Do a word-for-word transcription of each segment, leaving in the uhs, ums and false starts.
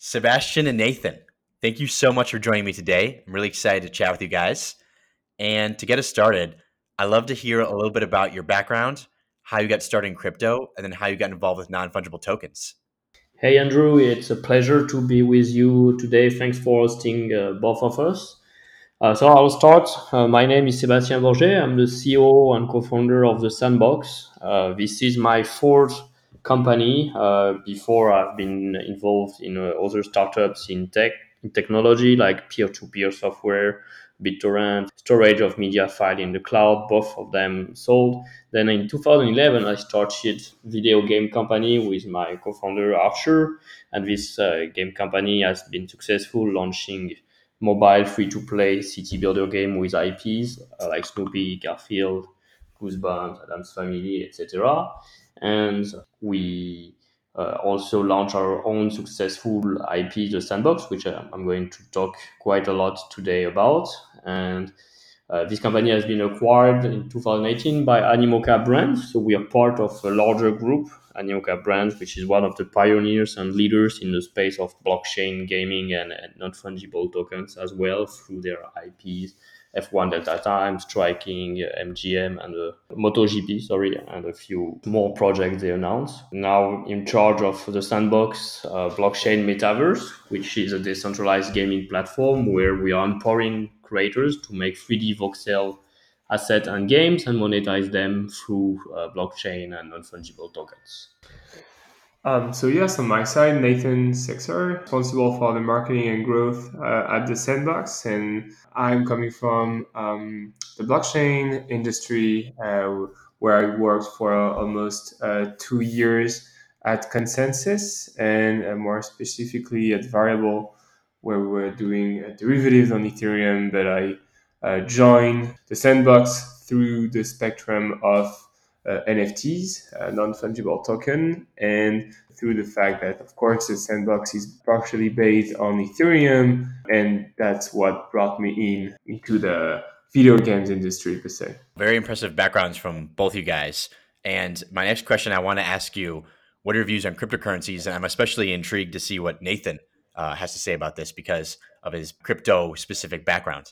Sebastian and Nathan, thank you so much for joining me today. I'm really excited to chat with you guys. And to get us started, I'd love to hear a little bit about your background, how you got started in crypto, and then how you got involved with non fungible tokens. Hey Andrew, it's a pleasure to be with you today. Thanks for hosting uh, both of us. Uh, so I'll start. Uh, my name is Sébastien Bourget. I'm the C E O and co-founder of the Sandbox. Uh, this is my fourth company. Uh, before I've been involved in uh, other startups in tech, in technology like peer-to-peer software, BitTorrent, storage of media file in the cloud. Both of them sold. Then in two thousand eleven, I started video game company with my co-founder Archer, and this uh, game company has been successful, launching mobile free-to-play city builder game with I Ps uh, like Snoopy, Garfield, Goosebumps, Adam's Family, et cetera. And we uh, also launch our own successful I P, the Sandbox, which uh, I'm going to talk quite a lot today about. And uh, this company has been acquired in two thousand eighteen by Animoca Brands. So we are part of a larger group, Animoca Brands, which is one of the pioneers and leaders in the space of blockchain gaming and, and non-fungible tokens as well through their I Ps, F one Delta Time, Striking, M G M, and uh, MotoGP, sorry, and a few more projects they announced. Now in charge of the Sandbox uh, blockchain metaverse, which is a decentralized gaming platform where we are empowering creators to make three D voxel assets and games and monetize them through uh, blockchain and non-fungible tokens. Um, so yes, on my side, Nathan Sexer, responsible for the marketing and growth uh, at the Sandbox, and I'm coming from um, the blockchain industry, uh, where I worked for almost uh, two years at Consensus, and uh, more specifically at Variable, where we were doing uh, derivatives on Ethereum. But I uh, joined the Sandbox through the spectrum of uh, N F Ts, uh, non-fungible token, and through the fact that, of course, the Sandbox is partially based on Ethereum, and that's what brought me in into the video games industry per se. Very impressive backgrounds from both you guys. And my next question, I want to ask you, what are your views on cryptocurrencies? And I'm especially intrigued to see what Nathan uh, has to say about this because of his crypto specific background.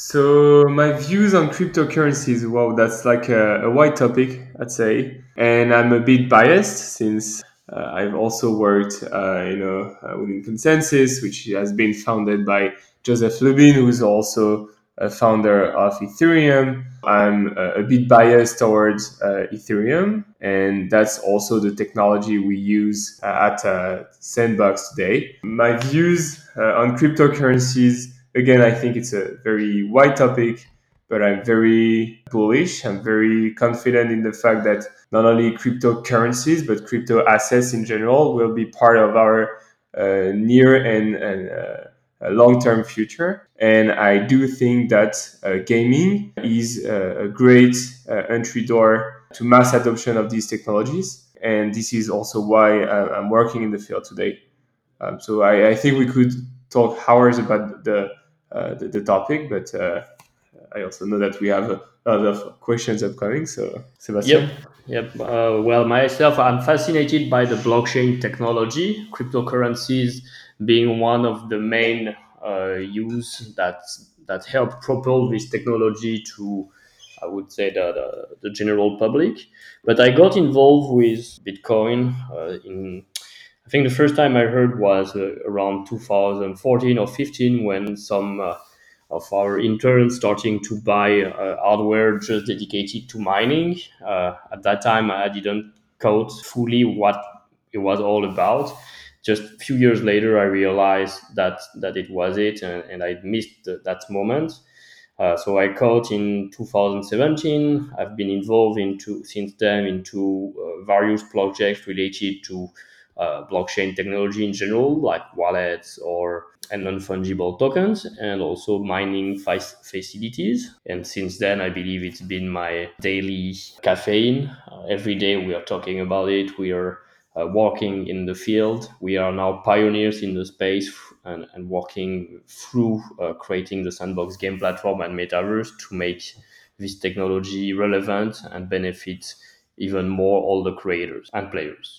So my views on cryptocurrencies, well, that's like a, a wide topic, I'd say, and I'm a bit biased since uh, I've also worked, uh, you know, uh, within Consensus, which has been founded by Joseph Lubin, who's also a founder of Ethereum. I'm uh, a bit biased towards uh, Ethereum, and that's also the technology we use uh, at uh, Sandbox today. My views uh, on cryptocurrencies, again, I think it's a very wide topic, but I'm very bullish. I'm very confident in the fact that not only cryptocurrencies, but crypto assets in general will be part of our uh, near and, and uh, long-term future. And I do think that uh, gaming is a, a great uh, entry door to mass adoption of these technologies. And this is also why uh, I'm working in the field today. Um, so I, I think we could talk hours about the uh, the, the topic, but uh, I also know that we have a lot of questions upcoming. So, Yep. Sebastian? Yep. Uh, well, myself, I'm fascinated by the blockchain technology, cryptocurrencies being one of the main uh, use that that help propel this technology to, I would say, the, the, the general public. But I got involved with Bitcoin uh, in, I think the first time I heard was uh, around two thousand fourteen or fifteen when some uh, of our interns starting to buy uh, hardware just dedicated to mining. Uh, at that time, I didn't code fully what it was all about. Just a few years later, I realized that that it was it, and, and I missed the, that moment. Uh, so I caught in two thousand seventeen. I've been involved into since then into uh, various projects related to uh, blockchain technology in general, like wallets or and non-fungible tokens, and also mining fa- facilities. And since then, I believe it's been my daily caffeine. Uh, every day we are talking about it. We are uh, working in the field. We are now pioneers in the space and, and working through uh, creating the Sandbox game platform and metaverse to make this technology relevant and benefit even more all the creators and players.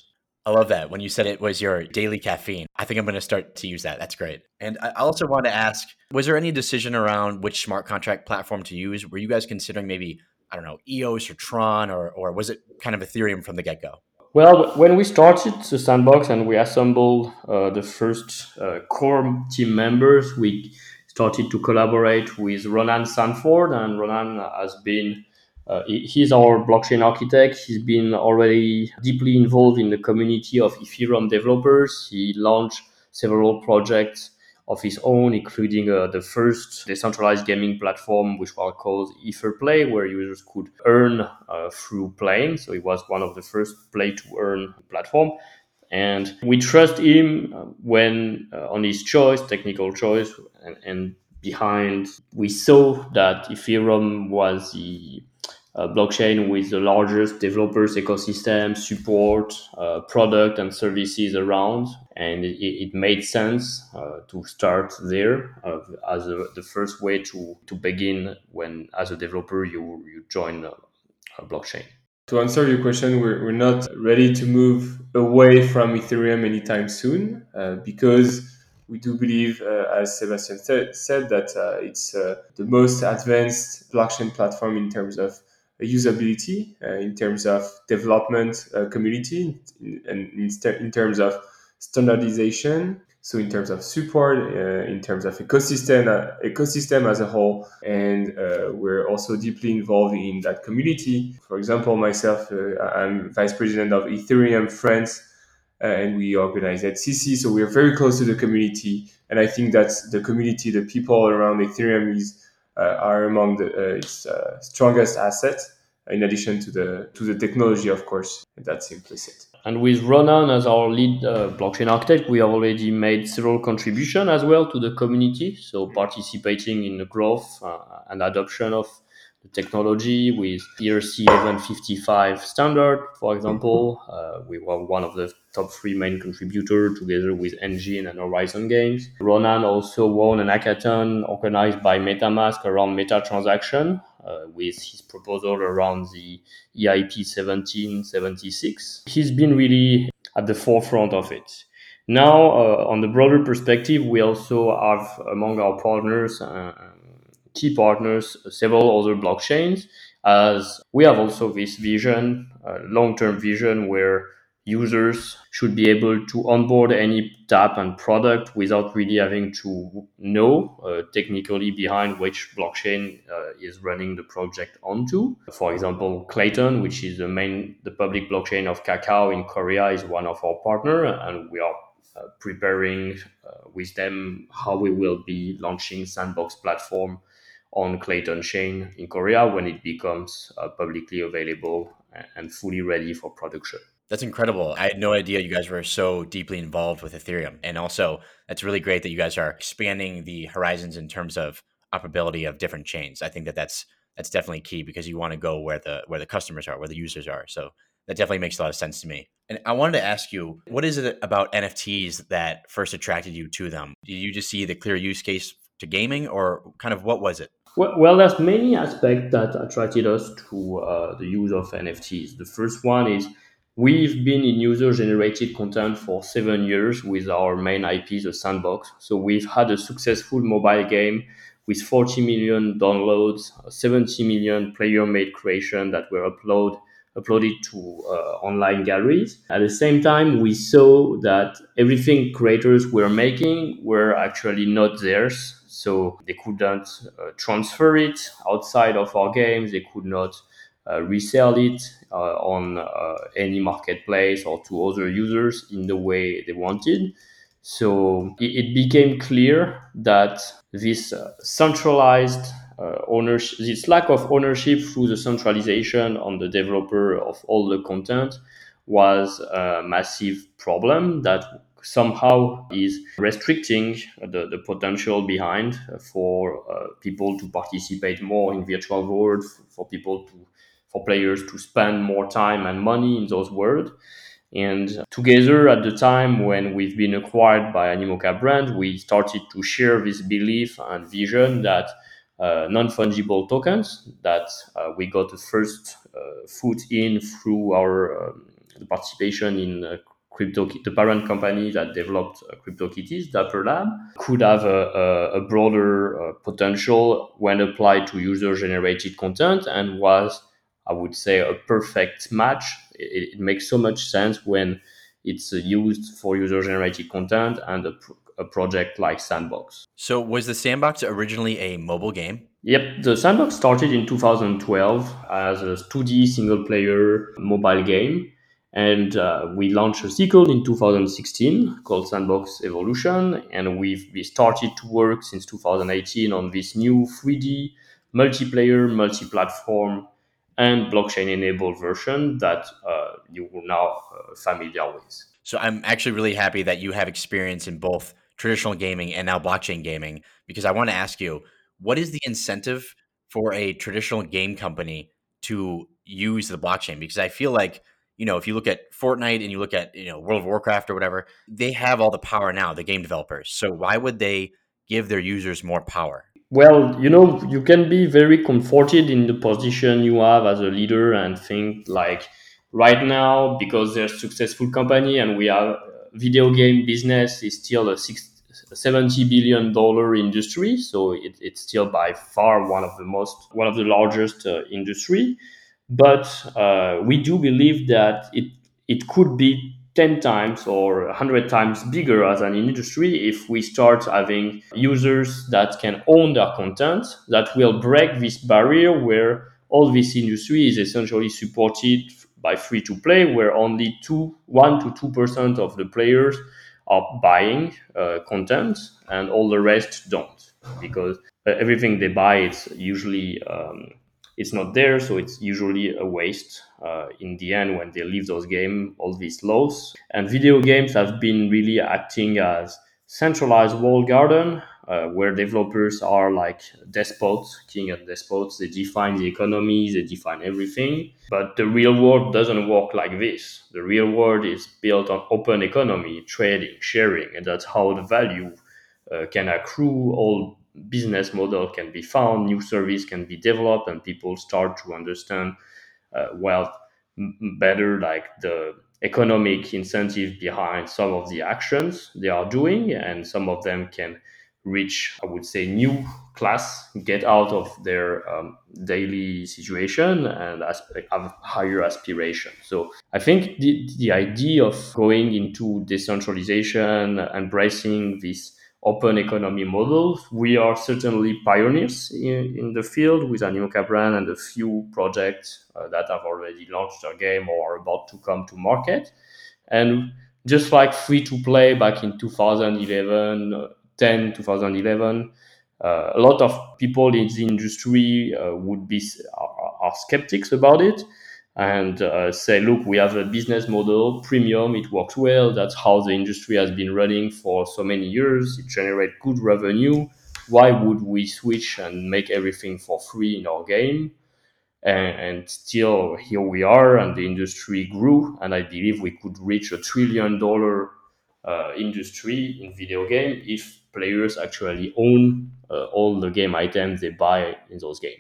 I love that. When you said it was your daily caffeine, I think I'm going to start to use that. That's great. And I also want to ask, was there any decision around which smart contract platform to use? Were you guys considering maybe, I don't know, E O S or Tron, or, or was it kind of Ethereum from the get-go? Well, when we started the sandbox and we assembled uh, the first uh, core team members, we started to collaborate with Ronan Sanford, and Ronan has been uh, he- he's our blockchain architect. He's been already deeply involved in the community of Ethereum developers. He launched several projects of his own, including uh, the first decentralized gaming platform, which was called EtherPlay, where users could earn uh, through playing. So it was one of the first play to earn platform. And we trust him uh, when uh, on his choice, technical choice, and, and behind, we saw that Ethereum was the uh, blockchain with the largest developers ecosystem, support, uh, product and services around, and it, it made sense uh, to start there uh, as a, the first way to to begin when, as a developer, you you join a, a blockchain. To answer your question, we're, we're not ready to move away from Ethereum anytime soon uh, because we do believe, uh, as Sebastian said, said that uh, it's uh, the most advanced blockchain platform in terms of usability, uh, in terms of development uh, community, and in, in terms of standardization. So in terms of support, uh, in terms of ecosystem, uh, ecosystem as a whole, and uh, we're also deeply involved in that community. For example, myself, uh, I'm vice president of Ethereum France, uh, and we organize at C C. So we're very close to the community, and I think that the community, the people around Ethereum, is uh, are among the, uh, its uh, strongest assets. In addition to the to the technology, of course, that's implicit. And with Ronan as our lead uh, blockchain architect, we have already made several contributions as well to the community. So participating in the growth uh, and adoption of the technology with E R C eleven fifty-five standard, for example. Uh, we were one of the top three main contributors together with Engine and Horizon Games. Ronan also won an hackathon organized by MetaMask around meta transaction uh, with his proposal around the E I P seventeen seventy-six. He's been really at the forefront of it. Now, uh, on the broader perspective, we also have among our partners, uh, key partners, several other blockchains, as we have also this vision, uh, long-term vision, where users should be able to onboard any tap and product without really having to know uh, technically behind which blockchain uh, is running the project onto. For example, Clayton, which is the main, the public blockchain of Kakao in Korea, is one of our partner, and we are uh, preparing uh, with them how we will be launching Sandbox platform on Clayton chain in Korea when it becomes uh, publicly available and fully ready for production. That's incredible. I had no idea you guys were so deeply involved with Ethereum. And also, that's really great that you guys are expanding the horizons in terms of operability of different chains. I think that that's that's definitely key because you want to go where the where the customers are, where the users are. So that definitely makes a lot of sense to me. And I wanted to ask you, what is it about N F Ts that first attracted you to them? Did you just see the clear use case to gaming, or kind of what was it? Well, well, there's many aspects that attracted us to uh, the use of N F Ts. The first one is we've been in user-generated content for seven years with our main I P, the Sandbox. So we've had a successful mobile game with forty million downloads, seventy million player-made creation that were upload, uploaded to uh, online galleries. At the same time, we saw that everything creators were making were actually not theirs. So they couldn't uh, transfer it outside of our games. They could not uh, resell it uh, on uh, any marketplace or to other users in the way they wanted. So it, it became clear that this uh, centralized uh, ownership, this lack of ownership through the centralization on the developer of all the content was a massive problem that somehow is restricting the, the potential behind for uh, people to participate more in virtual world, for people to, for players to spend more time and money in those worlds. And together, at the time when we've been acquired by Animoca brand, we started to share this belief and vision that uh, non-fungible tokens that uh, we got the first uh, foot in through our um, participation in uh, Crypto, the parent company that developed uh, CryptoKitties, Dapper Lab, could have a, a, a broader uh, potential when applied to user-generated content, and was, I would say, a perfect match. It, it makes so much sense when it's uh, used for user-generated content and a, pr- a project like Sandbox. So was the Sandbox originally a mobile game? Yep, the Sandbox started in two thousand twelve as a two D single-player mobile game. And uh, we launched a sequel in two thousand sixteen called Sandbox Evolution. And we've we started to work since two thousand eighteen on this new three D multiplayer, multi-platform, and blockchain-enabled version that uh, you are now uh, familiar with. So I'm actually really happy that you have experience in both traditional gaming and now blockchain gaming, because I want to ask you, what is the incentive for a traditional game company to use the blockchain? Because I feel like, you know, if you look at Fortnite and you look at, you know, World of Warcraft or whatever, they have all the power now, the game developers. So why would they give their users more power? Well, you know, you can be very comforted in the position you have as a leader and think like right now, because they're a successful company and we are video game business is still a six, seventy billion dollar industry. So it, it's still by far one of the most, one of the largest uh, industry. But uh, we do believe that it, it could be ten times or one hundred times bigger as an industry if we start having users that can own their content, that will break this barrier where all this industry is essentially supported by free to play, where only two, one to two percent of the players are buying uh, content and all the rest don't, because uh, everything they buy it's usually um, it's not there, so it's usually a waste uh, in the end when they leave those games, all these laws. And video games have been really acting as centralized walled garden uh, where developers are like despots, king and despots. They define the economy, they define everything. But the real world doesn't work like this. The real world is built on open economy, trading, sharing, and that's how the value uh, can accrue. All business model can be found, new service can be developed, and people start to understand uh, well m- better like the economic incentive behind some of the actions they are doing, and some of them can reach, I would say, new class, get out of their um, daily situation and as- have higher aspiration. So I think the, the idea of going into decentralization, embracing this open economy models, we are certainly pioneers in, in the field with Animoca brand and a few projects uh, that have already launched their game or are about to come to market. And just like free to play back in two thousand eleven, uh, ten, two thousand eleven, uh, a lot of people in the industry uh, would be are, are skeptics about it and uh, say, look, we have a business model, premium, it works well. That's how the industry has been running for so many years. It generates good revenue. Why would we switch and make everything for free in our game? And, and still here we are, and the industry grew. And I believe we could reach a trillion dollar uh, industry in video game if players actually own uh, all the game items they buy in those games.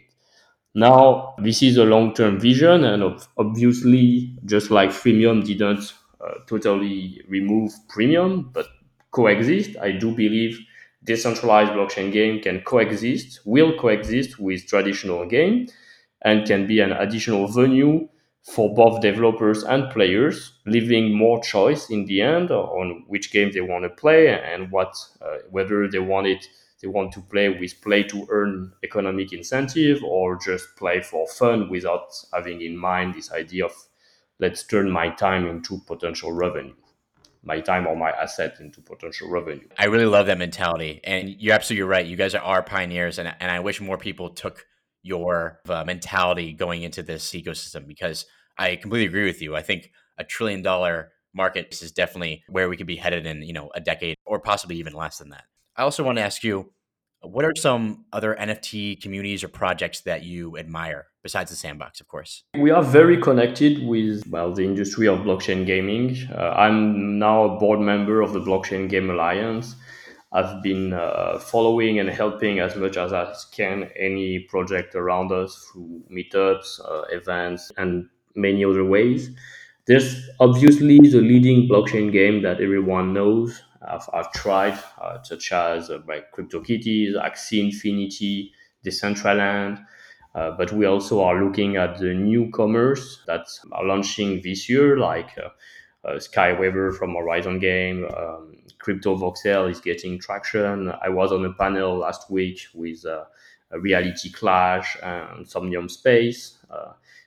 Now, this is a long-term vision, and ob- obviously, just like freemium didn't uh, totally remove premium, but coexist, I do believe decentralized blockchain game can coexist, will coexist with traditional game, and can be an additional venue for both developers and players, leaving more choice in the end on which game they want to play and what uh, whether they want it they want to play with play to earn economic incentive or just play for fun without having in mind this idea of let's turn my time into potential revenue, my time or my asset into potential revenue. I really love that mentality. And you're absolutely right. You guys are pioneers. And, and I wish more people took your uh, mentality going into this ecosystem, because I completely agree with you. I think a trillion dollar market is definitely where we could be headed in, you know, a decade or possibly even less than that. I also want to ask you, what are some other N F T communities or projects that you admire besides the Sandbox, of course? We are very connected with, well, the industry of blockchain gaming. Uh, I'm now a board member of the Blockchain Game Alliance. I've been uh, following and helping as much as I can any project around us through meetups, uh, events, and many other ways. There's obviously the leading blockchain game that everyone knows. I've, I've tried, uh, such as uh, like CryptoKitties, Axie Infinity, Decentraland. Uh, but we also are looking at the newcomers that are launching this year, like uh, uh, Skyweaver from Horizon Game. Um, Crypto Voxel is getting traction. I was on a panel last week with uh, a Reality Clash and Somnium Space. Uh,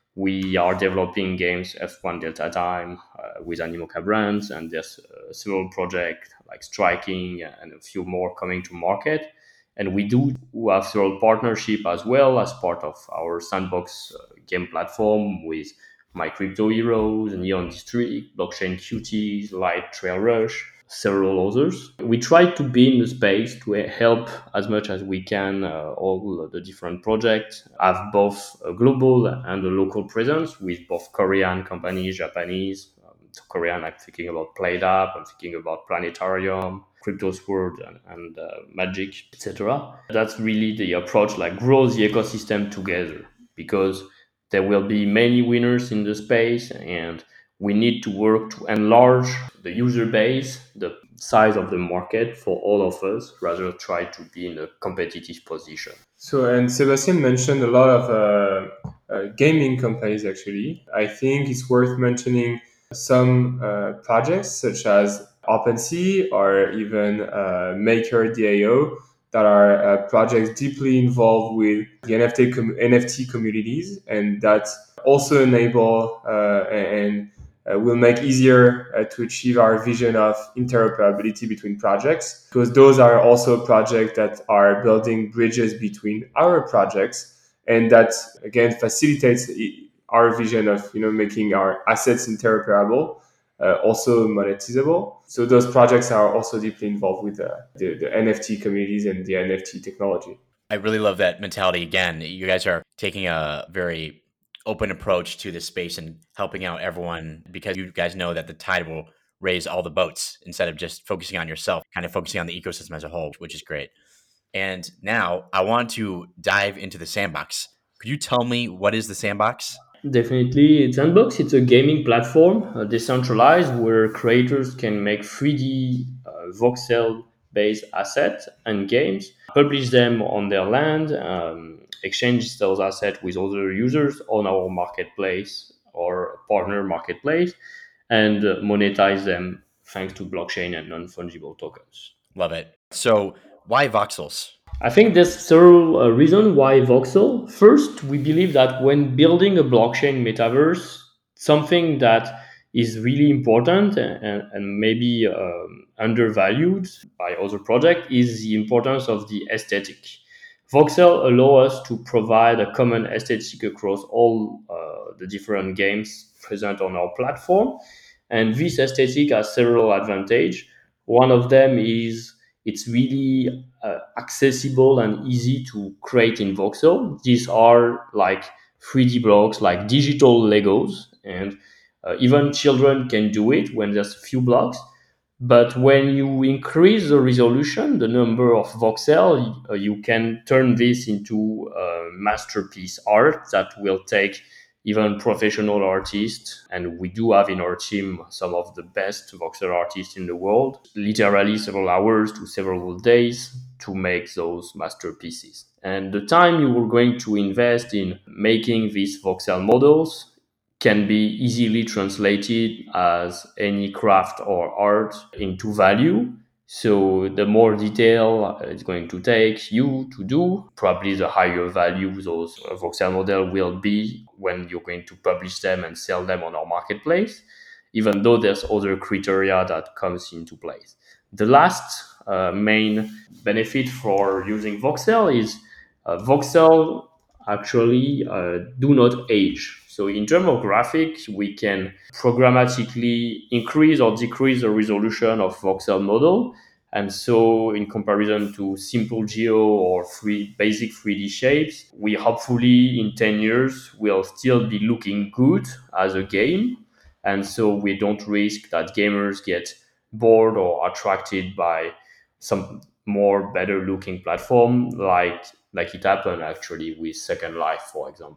we are developing games F one Delta Time uh, with Animoca Brands, and there's uh, several projects like Striking and a few more coming to market. And we do have several partnership as well as part of our sandbox uh, game platform with My Crypto Heroes, Neon District, Blockchain Cuties, Light Trail Rush, several others. We try to be in the space to help as much as we can uh, all the different projects, have both a global and a local presence with both Korean companies, Japanese. Um, so Korean, I'm thinking about PlayDAP, I'm thinking about Planetarium, CryptoSword, and, and uh, Magic, et cetera. That's really the approach, like grow the ecosystem together, because there will be many winners in the space, and we need to work to enlarge the user base, the size of the market for all of us, rather try to be in a competitive position. So, and Sebastian mentioned a lot of uh, uh, gaming companies actually. I think it's worth mentioning some uh, projects such as OpenSea or even uh, Maker DAO that are uh, projects deeply involved with the N F T, com- N F T communities, and that also enable uh, and uh, will make easier uh, to achieve our vision of interoperability between projects, because those are also projects that are building bridges between our projects, and that again facilitates our vision of you know making our assets interoperable, uh, also monetizable. So those projects are also deeply involved with uh, the, the N F T communities and the N F T technology. I really love that mentality. Again, you guys are taking a very open approach to this space and helping out everyone, because you guys know that the tide will raise all the boats instead of just focusing on yourself, kind of focusing on the ecosystem as a whole, which is great. And now I want to dive into the sandbox. Could you tell me what is the sandbox? Definitely, Sandbox. It's a gaming platform, uh, decentralized, where creators can make three D uh, voxel-based assets and games, publish them on their land, um, exchange those assets with other users on our marketplace or partner marketplace, and uh, monetize them thanks to blockchain and non-fungible tokens. Love it. So why voxels? I think there's several uh, reasons why voxel. First, we believe that when building a blockchain metaverse, something that is really important and, and maybe um, undervalued by other projects is the importance of the aesthetic. Voxel allow us to provide a common aesthetic across all uh, the different games present on our platform, and this aesthetic has several advantages. One of them is it's really uh, accessible and easy to create in voxel. These are like three D blocks, like digital Legos, and uh, even children can do it when there's a few blocks. But when you increase the resolution, the number of voxel, uh, you can turn this into a masterpiece art that will take even professional artists. And we do have in our team some of the best voxel artists in the world, literally several hours to several days to make those masterpieces. And the time you were going to invest in making these voxel models can be easily translated as any craft or art into value. So the more detail it's going to take you to do, probably the higher value those voxel model will be when you're going to publish them and sell them on our marketplace, even though there's other criteria that comes into place. The last uh, main benefit for using voxel is uh, voxel actually uh, do not age. So in terms of graphics, we can programmatically increase or decrease the resolution of voxel model. And so in comparison to simple geo or free, basic three D shapes, we hopefully in ten years will still be looking good as a game. And so we don't risk that gamers get bored or attracted by some more better looking platform like like it happened actually with Second Life, for example.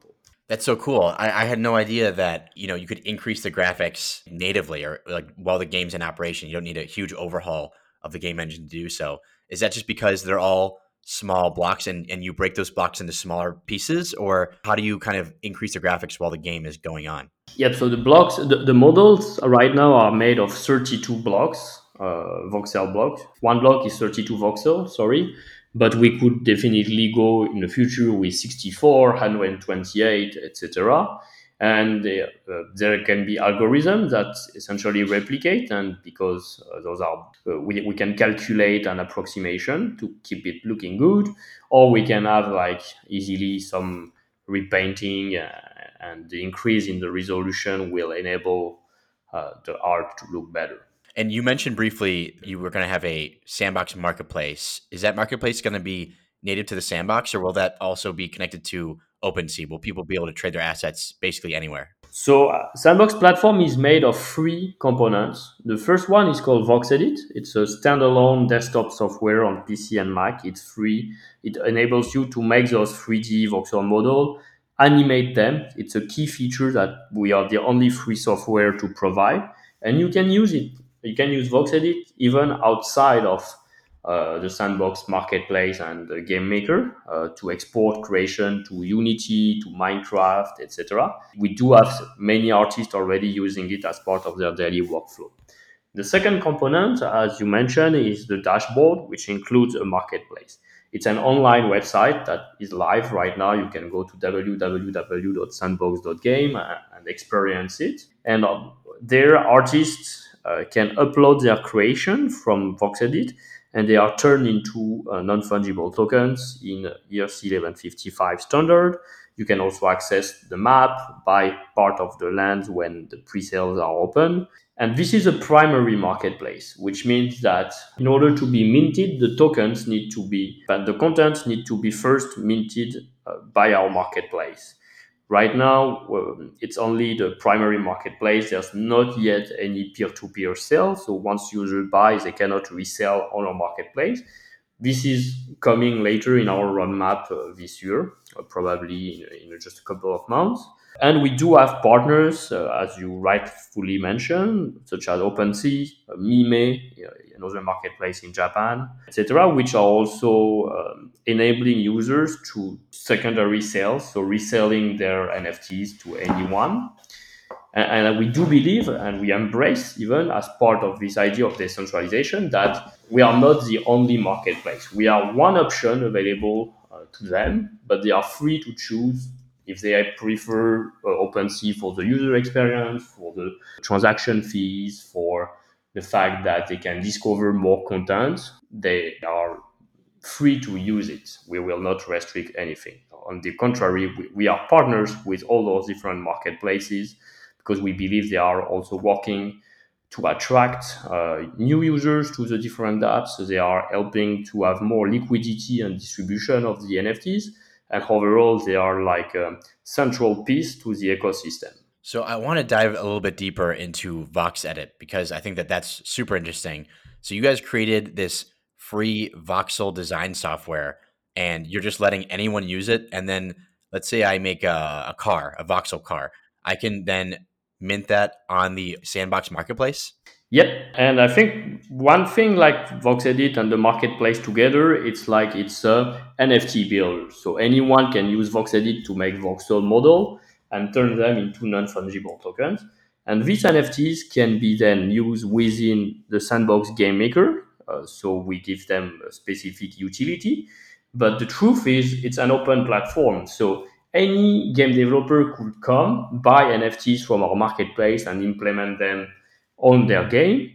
That's so cool. I, I had no idea that, you know, you could increase the graphics natively or like while the game's in operation. You don't need a huge overhaul of the game engine to do so. Is that just because they're all small blocks and, and you break those blocks into smaller pieces? Or how do you kind of increase the graphics while the game is going on? Yep. So the blocks, the, the models right now are made of thirty-two blocks, uh, voxel blocks. One block is thirty-two voxel. Sorry, but we could definitely go in the future with sixty-four, one hundred twenty-eight, et cetera. And uh, uh, there can be algorithms that essentially replicate, and because uh, those are, uh, we, we can calculate an approximation to keep it looking good, or we can have like easily some repainting, uh, and the increase in the resolution will enable uh, the art to look better. And you mentioned briefly you were going to have a sandbox marketplace. Is that marketplace going to be native to the sandbox, or will that also be connected to OpenSea? Will people be able to trade their assets basically anywhere? So uh, Sandbox platform is made of three components. The first one is called VoxEdit. It's a standalone desktop software on P C and Mac. It's free. It enables you to make those three D voxel model, animate them. It's a key feature that we are the only free software to provide, and you can use it. You can use VoxEdit even outside of uh, the Sandbox marketplace and the game maker uh, to export creation to Unity, to Minecraft, et cetera. We do have many artists already using it as part of their daily workflow. The second component, as you mentioned, is the dashboard, which includes a marketplace. It's an online website that is live right now. You can go to w w w dot sandbox dot game and experience it. And um, there, artists uh, can upload their creation from VoxEdit, and they are turned into uh, non-fungible tokens in E R C eleven fifty-five standard. You can also access the map, buy part of the land when the pre-sales are open. And this is a primary marketplace, which means that in order to be minted, the tokens need to be, but the contents need to be first minted uh, by our marketplace. Right now, um, it's only the primary marketplace. There's not yet any peer-to-peer sale. So once user buys, they cannot resell on our marketplace. This is coming later in our roadmap uh, this year, uh, probably in, in just a couple of months. And we do have partners, uh, as you rightfully mentioned, such as OpenSea, uh, Mime, uh, another marketplace in Japan, et cetera, which are also um, enabling users to secondary sales, so reselling their N F Ts to anyone. And, and we do believe, and we embrace even as part of this idea of decentralization, that we are not the only marketplace. We are one option available uh, to them, but they are free to choose if they prefer uh, OpenSea for the user experience, for the transaction fees, for the fact that they can discover more content. They are free to use it. We will not restrict anything. On the contrary, we, we are partners with all those different marketplaces because we believe they are also working to attract uh, new users to the different apps. So they are helping to have more liquidity and distribution of the N F Ts. And overall, they are like a central piece to the ecosystem. So I want to dive a little bit deeper into VoxEdit because I think that that's super interesting. So you guys created this free voxel design software and you're just letting anyone use it. And then let's say I make a, a car, a voxel car. I can then mint that on the Sandbox marketplace? Yep. And I think one thing like VoxEdit and the marketplace together, it's like it's a N F T builder. So anyone can use VoxEdit to make voxel model and turn them into non-fungible tokens. And these N F Ts can be then used within the Sandbox game maker. Uh, so we give them a specific utility. But the truth is, it's an open platform. So any game developer could come, buy N F Ts from our marketplace and implement them on their game,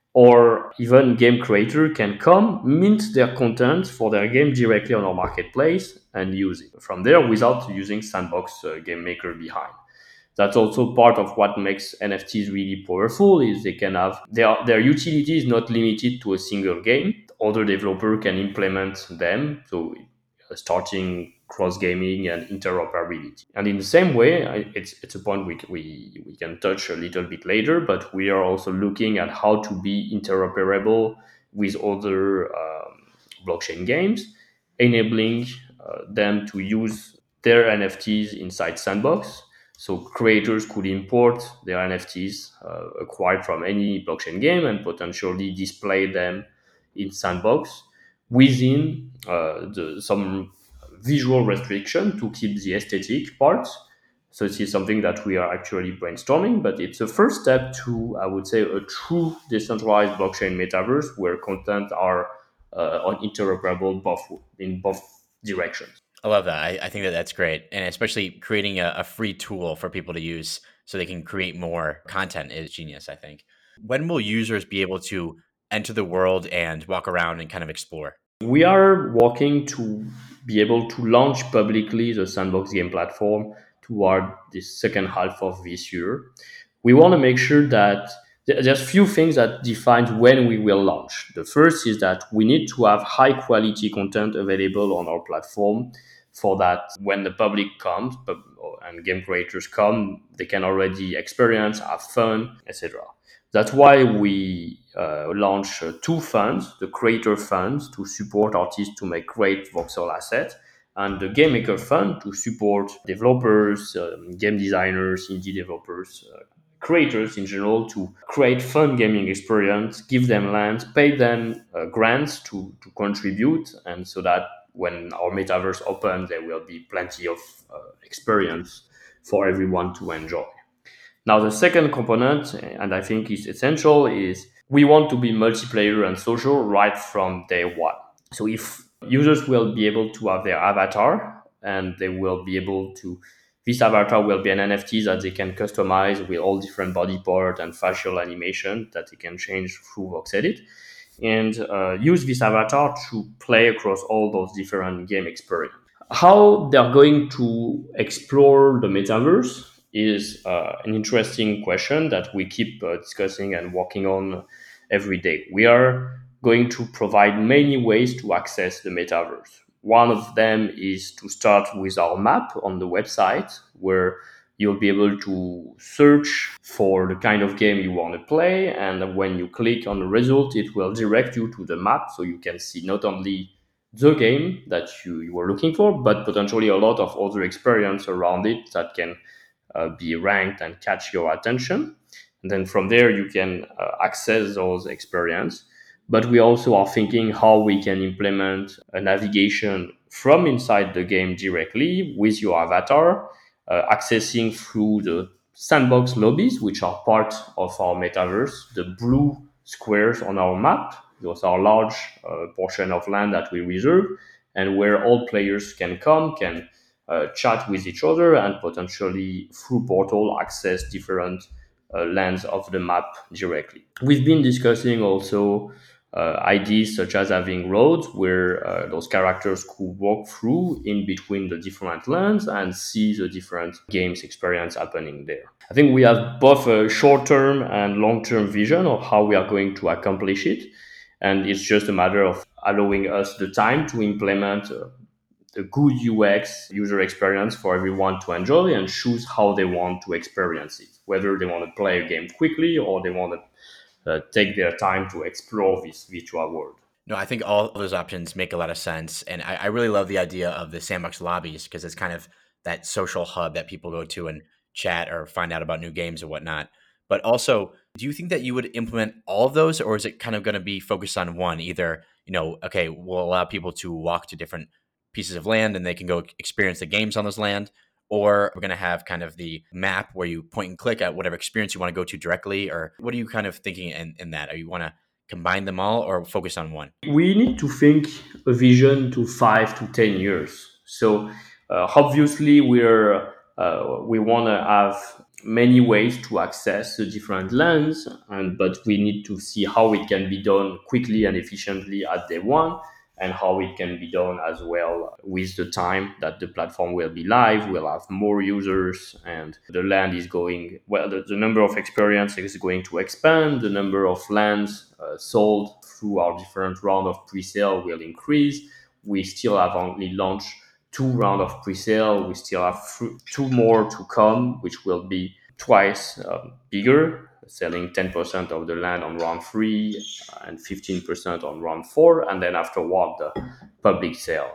or even game creator can come, mint their content for their game directly on our marketplace and use it from there without using Sandbox uh, game maker behind. That's also part of what makes N F Ts really powerful is they can have their, their utility is not limited to a single game. Other developer can implement them. So uh, starting cross gaming and interoperability. And in the same way, I- it's it's a point we, we we can touch a little bit later, but we are also looking at how to be interoperable with other um, blockchain games, enabling uh, them to use their N F Ts inside Sandbox. So creators could import their N F Ts uh, acquired from any blockchain game and potentially display them in Sandbox within uh, the, some visual restriction to keep the aesthetic part. So this is something that we are actually brainstorming, but it's a first step to, I would say, a true decentralized blockchain metaverse where content are uh, interoperable both in both directions. I love that. I, I think that that's great. And especially creating a, a free tool for people to use so they can create more content is genius, I think. When will users be able to enter the world and walk around and kind of explore? We are working to be able to launch publicly the Sandbox game platform toward the second half of this year. We want to make sure that th- there's few things that define when we will launch. The first is that we need to have high quality content available on our platform for that when the public comes pub- and game creators come, they can already experience, have fun, et cetera. That's why we uh, launch uh, two funds, the Creator Fund to support artists to make great voxel assets, and the Game Maker Fund to support developers, um, game designers, indie developers, uh, creators in general to create fun gaming experience, give them lands, pay them uh, grants to, to contribute, and so that when our metaverse opens, there will be plenty of uh, experience for everyone to enjoy. Now, the second component, and I think is essential, is we want to be multiplayer and social right from day one. So if users will be able to have their avatar and they will be able to, this avatar will be an N F T that they can customize with all different body part and facial animation that they can change through VoxEdit and uh, use this avatar to play across all those different game experiences. How they're going to explore the metaverse is uh, an interesting question that we keep uh, discussing and working on every day. We are going to provide many ways to access the metaverse. One of them is to start with our map on the website, where you'll be able to search for the kind of game you want to play. And when you click on the result, it will direct you to the map so you can see not only the game that you, you were looking for, but potentially a lot of other experience around it that can uh, be ranked and catch your attention. And then from there, you can uh, access those experience. But we also are thinking how we can implement a navigation from inside the game directly with your avatar, uh, accessing through the sandbox lobbies, which are part of our metaverse, the blue squares on our map. Those are large uh, portion of land that we reserve and where all players can come, can uh, chat with each other and potentially through portal access different uh, lands of the map directly. We've been discussing also uh, ideas such as having roads where uh, those characters could walk through in between the different lands and see the different games experience happening there. I think we have both a short-term and long-term vision of how we are going to accomplish it. And it's just a matter of allowing us the time to implement uh, a good U X user experience for everyone to enjoy and choose how they want to experience it, whether they want to play a game quickly or they want to uh, take their time to explore this virtual world. No, I think all of those options make a lot of sense. And I, I really love the idea of the sandbox lobbies because it's kind of that social hub that people go to and chat or find out about new games and whatnot. But also, do you think that you would implement all of those, or is it kind of going to be focused on one? Either, you know, okay, we'll allow people to walk to different pieces of land and they can go experience the games on those land, or we're going to have kind of the map where you point and click at whatever experience you want to go to directly, or what are you kind of thinking in, in that? Or you want to combine them all or focus on one? We need to think a vision to five to ten years. So uh, obviously we're uh, we want to have many ways to access the different lands, and but we need to see how it can be done quickly and efficiently at day one, and how it can be done as well with the time that the platform will be live. We'll have more users and the land is going, well, the, the number of experience is going to expand. The number of lands uh, sold through our different round of pre-sale will increase. We still have only launched two round of pre-sale. We still have th- two more to come, which will be twice uh, bigger, selling ten percent of the land on round three and fifteen percent on round four, and then afterward the public sale.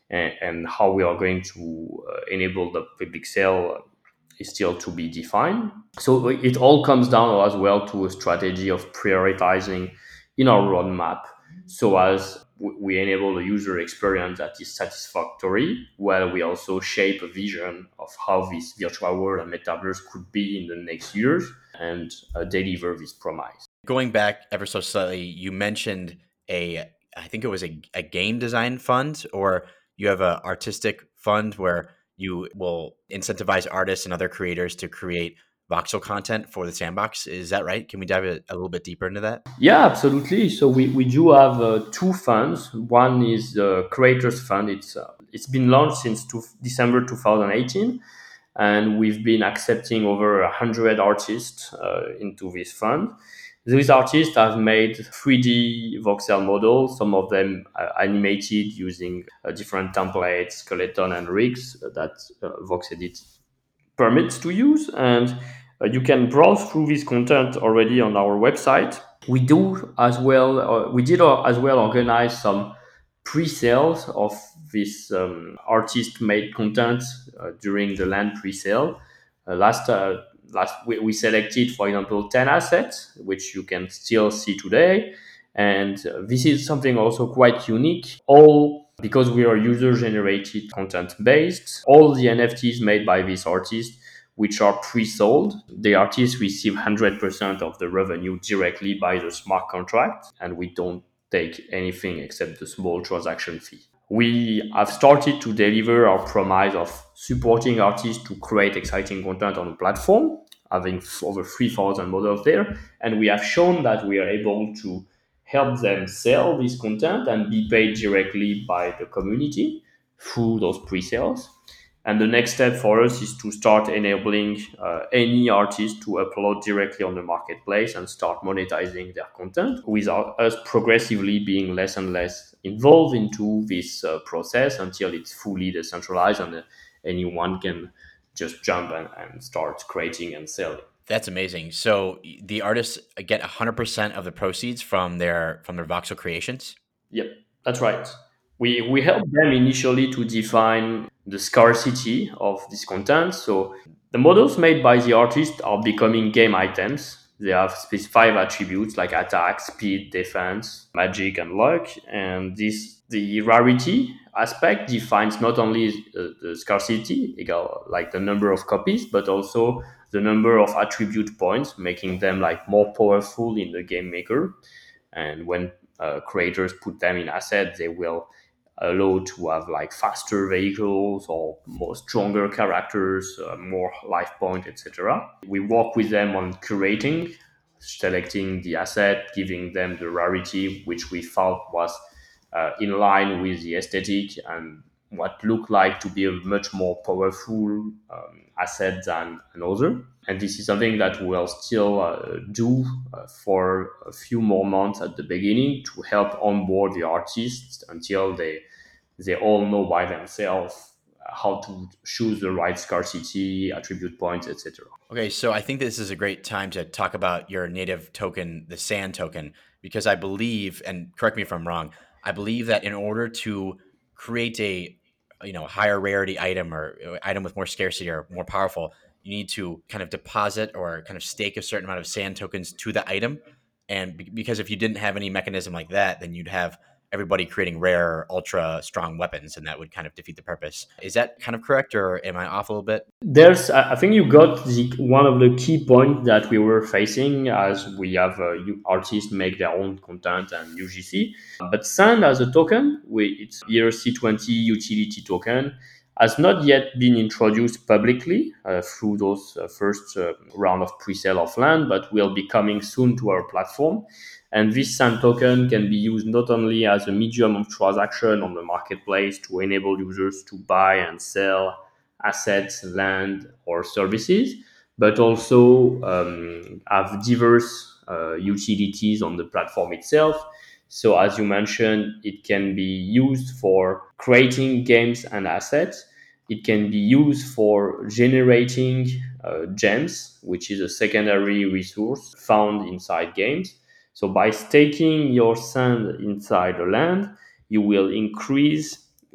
and, and how we are going to uh, enable the public sale is still to be defined. So it all comes down as well to a strategy of prioritizing in our roadmap so as we enable a user experience that is satisfactory, while we also shape a vision of how this virtual world and metaverse could be in the next years and uh, deliver this promise. Going back ever so slightly, you mentioned a, I think it was a, a game design fund, or you have an artistic fund where you will incentivize artists and other creators to create voxel content for the sandbox. Is that right? Can we dive a, a little bit deeper into that? Yeah, absolutely. So we, we do have uh, two funds. One is the Creators Fund. It's uh, it's been launched since two, December twenty eighteen, and we've been accepting over one hundred artists uh, into this fund. These artists have made three D voxel models, some of them uh, animated using uh, different templates, skeleton, and rigs that uh, VoxEdit permits to use. And uh, you can browse through this content already on our website. We do as well, uh, we did uh, as well organize some pre-sales of this um, artist-made content uh, during the land pre-sale. Uh, last uh, last we, we selected, for example, ten assets, which you can still see today. And uh, this is something also quite unique. All because we are user-generated content based, all the N F Ts made by this artist, which are pre-sold, the artists receive one hundred percent of the revenue directly by the smart contract, and we don't take anything except the small transaction fee. We have started to deliver our promise of supporting artists to create exciting content on the platform, having over three thousand models there, and we have shown that we are able to help them sell this content and be paid directly by the community through those pre-sales. And the next step for us is to start enabling uh, any artist to upload directly on the marketplace and start monetizing their content, without us progressively being less and less involved into this uh, process until it's fully decentralized and uh, anyone can just jump and, and start creating and selling. That's amazing. So the artists get one hundred percent of the proceeds from their from their voxel creations? Yep, that's right. We we help them initially to define the scarcity of this content. So the models made by the artist are becoming game items. They have specified attributes like attack, speed, defense, magic, and luck. And this the rarity aspect defines not only uh, the scarcity, equal, like the number of copies, but also the number of attribute points, making them like more powerful in the game maker. And when uh, creators put them in assets, they will allow to have like faster vehicles or more stronger characters, uh, more life point, et cetera. We work with them on curating, selecting the asset, giving them the rarity, which we felt was uh, in line with the aesthetic and what looked like to be a much more powerful um, asset than another. And this is something that we'll still uh, do uh, for a few more months at the beginning to help onboard the artists until they they all know by themselves how to choose the right scarcity, attribute points, et cetera. Okay, so I think this is a great time to talk about your native token, the Sand token, because I believe, and correct me if I'm wrong, I believe that in order to create a you know higher rarity item or item with more scarcity or more powerful, you need to kind of deposit or kind of stake a certain amount of Sand tokens to the item. And be- because if you didn't have any mechanism like that, then you'd have everybody creating rare, ultra strong weapons, and that would kind of defeat the purpose. Is that kind of correct, or am I off a little bit? There's, I think you got the, one of the key points that we were facing as we have uh, you- artists make their own content and U G C. But Sand as a token, we, it's E R C twenty utility token, has not yet been introduced publicly uh, through those uh, first uh, round of pre-sale of land, but will be coming soon to our platform. And this Sand token can be used not only as a medium of transaction on the marketplace to enable users to buy and sell assets, land, or services, but also um, have diverse uh, utilities on the platform itself. So, as you mentioned, it can be used for creating games and assets. It can be used for generating uh, gems, which is a secondary resource found inside games. So by staking your sand inside the land, you will increase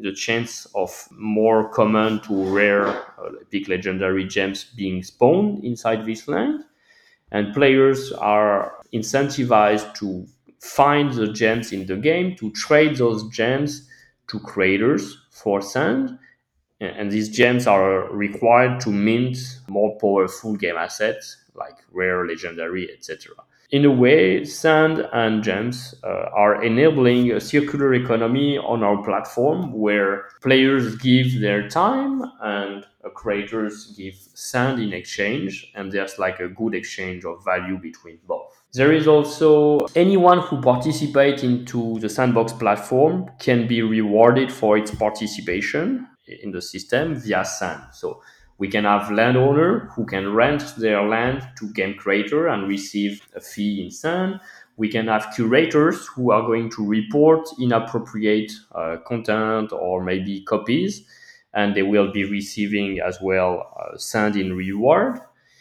the chance of more common to rare uh, epic legendary gems being spawned inside this land. And players are incentivized to find the gems in the game, to trade those gems to creators for sand, and these gems are required to mint more powerful game assets like rare, legendary, et cetera. In a way, sand and gems uh, are enabling a circular economy on our platform where players give their time and uh, creators give sand in exchange, and there's like a good exchange of value between both. There is also anyone who participates into the sandbox platform can be rewarded for its participation in the system via sand. So we can have landowner who can rent their land to game creator and receive a fee in sand. We can have curators who are going to report inappropriate uh, content or maybe copies, and they will be receiving as well uh, sand in reward.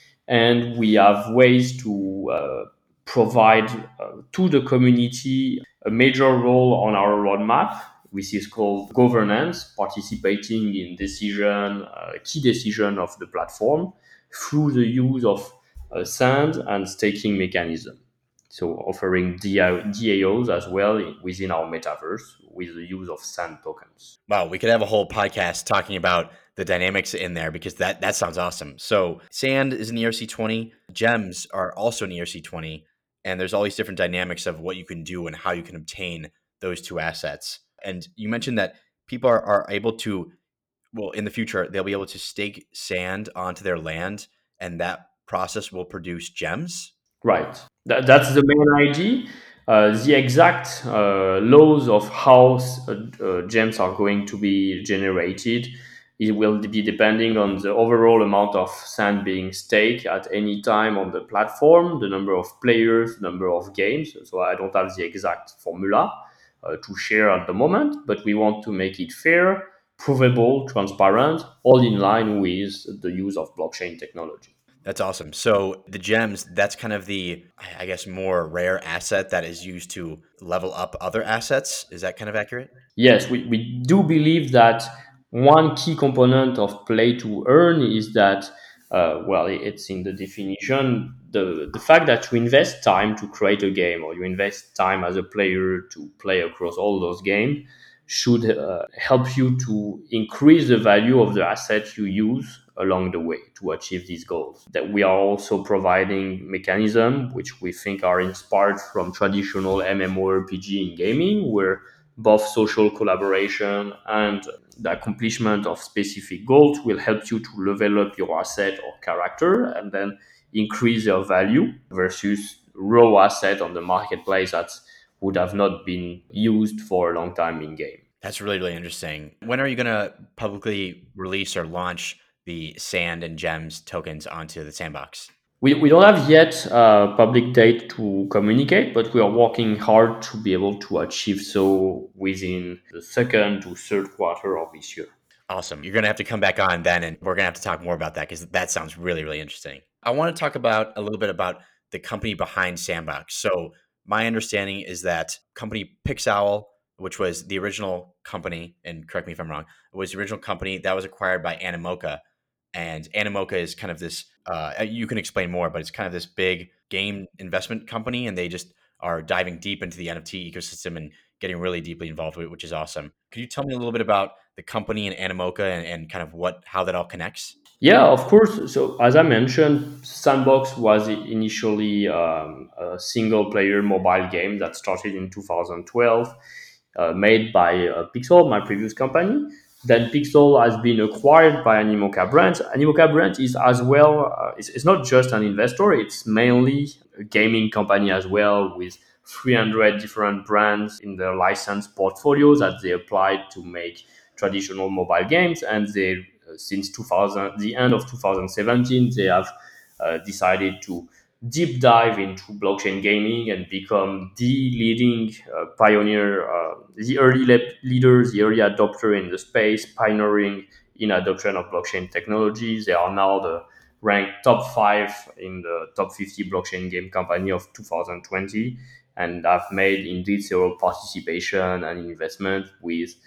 And we have ways to uh, provide uh, to the community a major role on our roadmap, which is called governance, participating in decision, uh, key decision of the platform through the use of uh, sand and staking mechanism. So offering D A Os as well within our metaverse with the use of sand tokens. Wow, we could have a whole podcast talking about the dynamics in there because that that sounds awesome. So sand is in E R C twenty, gems are also in E R C twenty, and there's all these different dynamics of what you can do and how you can obtain those two assets. And you mentioned that people are, are able to, well, in the future, they'll be able to stake sand onto their land, and that process will produce gems. Right. That, that's the main idea. Uh, the exact uh, laws of how uh, uh, gems are going to be generated, it will be depending on the overall amount of sand being staked at any time on the platform, the number of players, number of games. So I don't have the exact formula uh, to share at the moment, but we want to make it fair, provable, transparent, all in line with the use of blockchain technology. That's awesome. So the gems, that's kind of the, I guess, more rare asset that is used to level up other assets. Is that kind of accurate? Yes, we, we do believe that one key component of play to earn is that, uh, well, it's in the definition, the, the fact that you invest time to create a game or you invest time as a player to play across all those games should uh, help you to increase the value of the asset you use along the way to achieve these goals. That we are also providing mechanisms which we think are inspired from traditional MMORPG in gaming, where both social collaboration and the accomplishment of specific goals will help you to level up your asset or character and then increase their value versus raw asset on the marketplace that would have not been used for a long time in game. That's really, really interesting. When are you going to publicly release or launch the sand and gems tokens onto the sandbox? We, we don't have yet a public date to communicate, but we are working hard to be able to achieve so within the second to third quarter of this year. Awesome. You're going to have to come back on then, and we're going to have to talk more about that because that sounds really, really interesting. I want to talk about a little bit about the company behind Sandbox. So my understanding is that company Pixowl, which was the original company, and correct me if I'm wrong, it was the original company that was acquired by Animoca. And Animoca is kind of this, uh, you can explain more, but it's kind of this big game investment company, and they just are diving deep into the N F T ecosystem and getting really deeply involved with it, which is awesome. Could you tell me a little bit about the company and Animoca and, and kind of what how that all connects? Yeah, of course. So as I mentioned, Sandbox was initially um, a single-player mobile game that started in two thousand twelve, uh, made by uh, Pixel, my previous company. Then Pixel has been acquired by Animoca Brands. Animoca Brands is as well, uh, it's, it's not just an investor, it's mainly a gaming company as well, with three hundred different brands in their license portfolios that they applied to make traditional mobile games. And they, uh, since two thousand, the end of two thousand seventeen, they have uh, decided to deep dive into blockchain gaming and become the leading uh, pioneer, uh, the early le- leader, the early adopter in the space, pioneering in adoption of blockchain technologies. They are now the ranked top five in the top fifty blockchain game company of two thousand twenty, and have made indeed several participation and investment with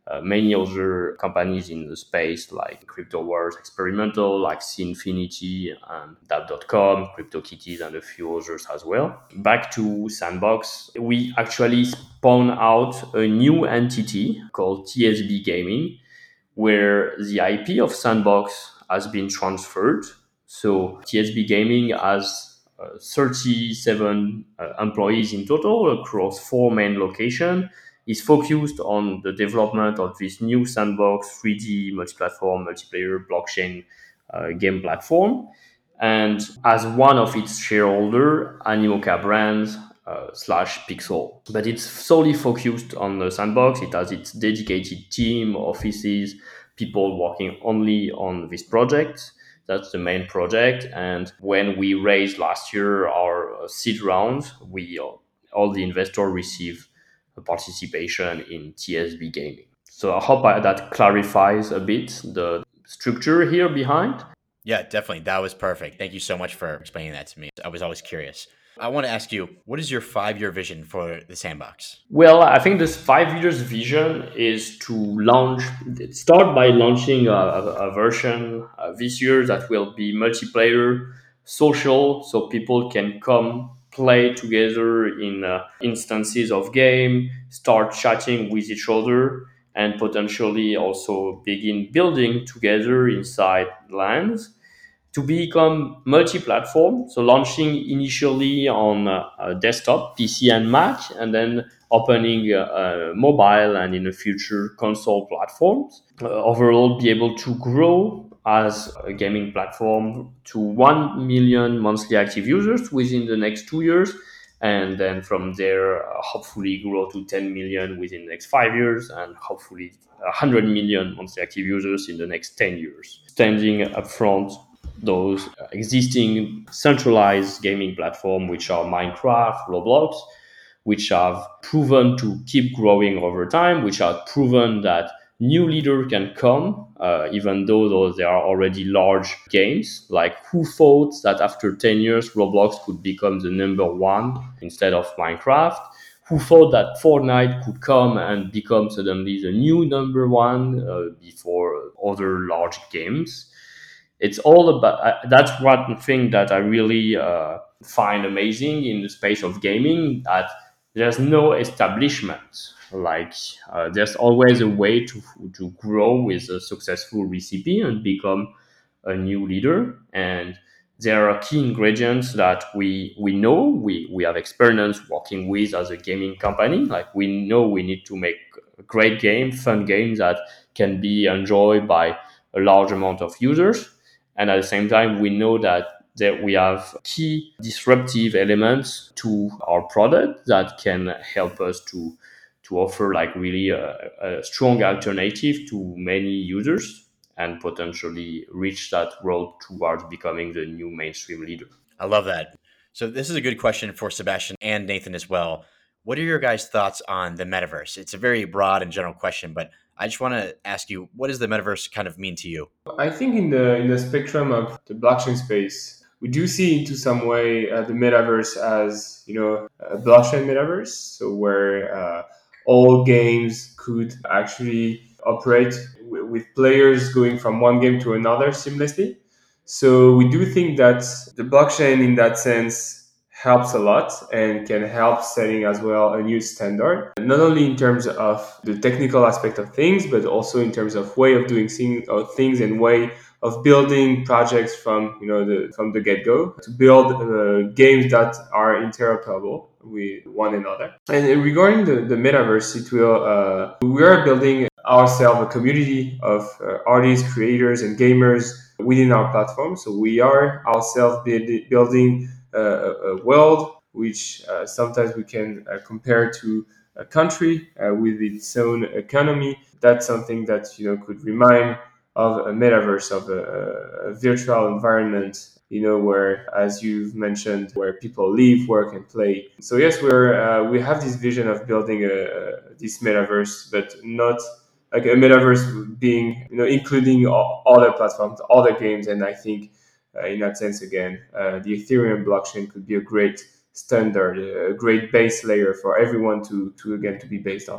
uh, many other companies in the space like CryptoWars Experimental, like Sinfinity and Dap dot com, CryptoKitties, and a few others as well. Back to Sandbox, we actually spawned out a new entity called T S B Gaming, where the I P of Sandbox has been transferred. So T S B Gaming has uh, thirty-seven uh, employees in total across four main locations. Is focused on the development of this new Sandbox three D multi-platform, multiplayer blockchain uh, game platform. And as one of its shareholder, Animoca Brands uh, slash Pixel. But it's solely focused on the Sandbox. It has its dedicated team, offices, people working only on this project. That's the main project. And when we raised last year our seed round, we uh, all the investors received a participation in T S B Gaming. So I hope I, that clarifies a bit the structure here behind. Yeah, definitely. That was perfect. Thank you so much for explaining that to me. I was always curious. I want to ask you, what is your five-year vision for the Sandbox? Well, I think this five years vision is to launch, start by launching a, a, a version uh, this year that will be multiplayer, social, so people can come play together in uh, instances of game, start chatting with each other, and potentially also begin building together inside lands to become multi-platform, so launching initially on uh, uh, desktop, P C and Mac, and then opening uh, uh, mobile and in the future console platforms. Uh, overall, be able to grow as a gaming platform to one million monthly active users within the next two years. And then from there, uh, hopefully grow to ten million within the next five years and hopefully one hundred million monthly active users in the next ten years. Standing upfront those existing centralized gaming platforms, which are Minecraft, Roblox, which have proven to keep growing over time, which have proven that new leader can come, uh, even though those, they are already large games. Like who thought that after ten years, Roblox could become the number one instead of Minecraft? Who thought that Fortnite could come and become suddenly the new number one uh, before other large games? It's all about uh, that's one thing that I really uh, find amazing in the space of gaming, that there's no establishment. Like uh, there's always a way to to grow with a successful recipe and become a new leader. And there are key ingredients that we we know we we have experience working with as a gaming company. Like we know we need to make a great game, fun games that can be enjoyed by a large amount of users. And at the same time, we know that that we have key disruptive elements to our product that can help us to to offer like really a, a strong alternative to many users and potentially reach that road towards becoming the new mainstream leader. I love that. So this is a good question for Sebastian and Nathan as well. What are your guys' thoughts on the metaverse? It's a very broad and general question, but I just want to ask you, what does the metaverse kind of mean to you? I think in the in the spectrum of the blockchain space, we do see into some way uh, the metaverse as, you know, a blockchain metaverse, so where uh, all games could actually operate w- with players going from one game to another seamlessly. So we do think that the blockchain in that sense helps a lot and can help setting as well a new standard, not only in terms of the technical aspect of things, but also in terms of way of doing thing, of things and way of building projects from, you know, the from the get-go to build uh, games that are interoperable with one another. And regarding the, the metaverse, it will uh, we are building ourselves a community of uh, artists, creators, and gamers within our platform. So we are ourselves build, building uh, a, a world which uh, sometimes we can uh, compare to a country uh, with its own economy. That's something that, you know, could remind of a metaverse, of a, a virtual environment, you know, where, as you've mentioned, where people live, work, and play. So yes, we're uh, we have this vision of building a, a this metaverse, but not like a metaverse being, you know, including all, other platforms, other games. And I think uh, in that sense, again, uh, the Ethereum blockchain could be a great standard, a great base layer for everyone to to again to be based on.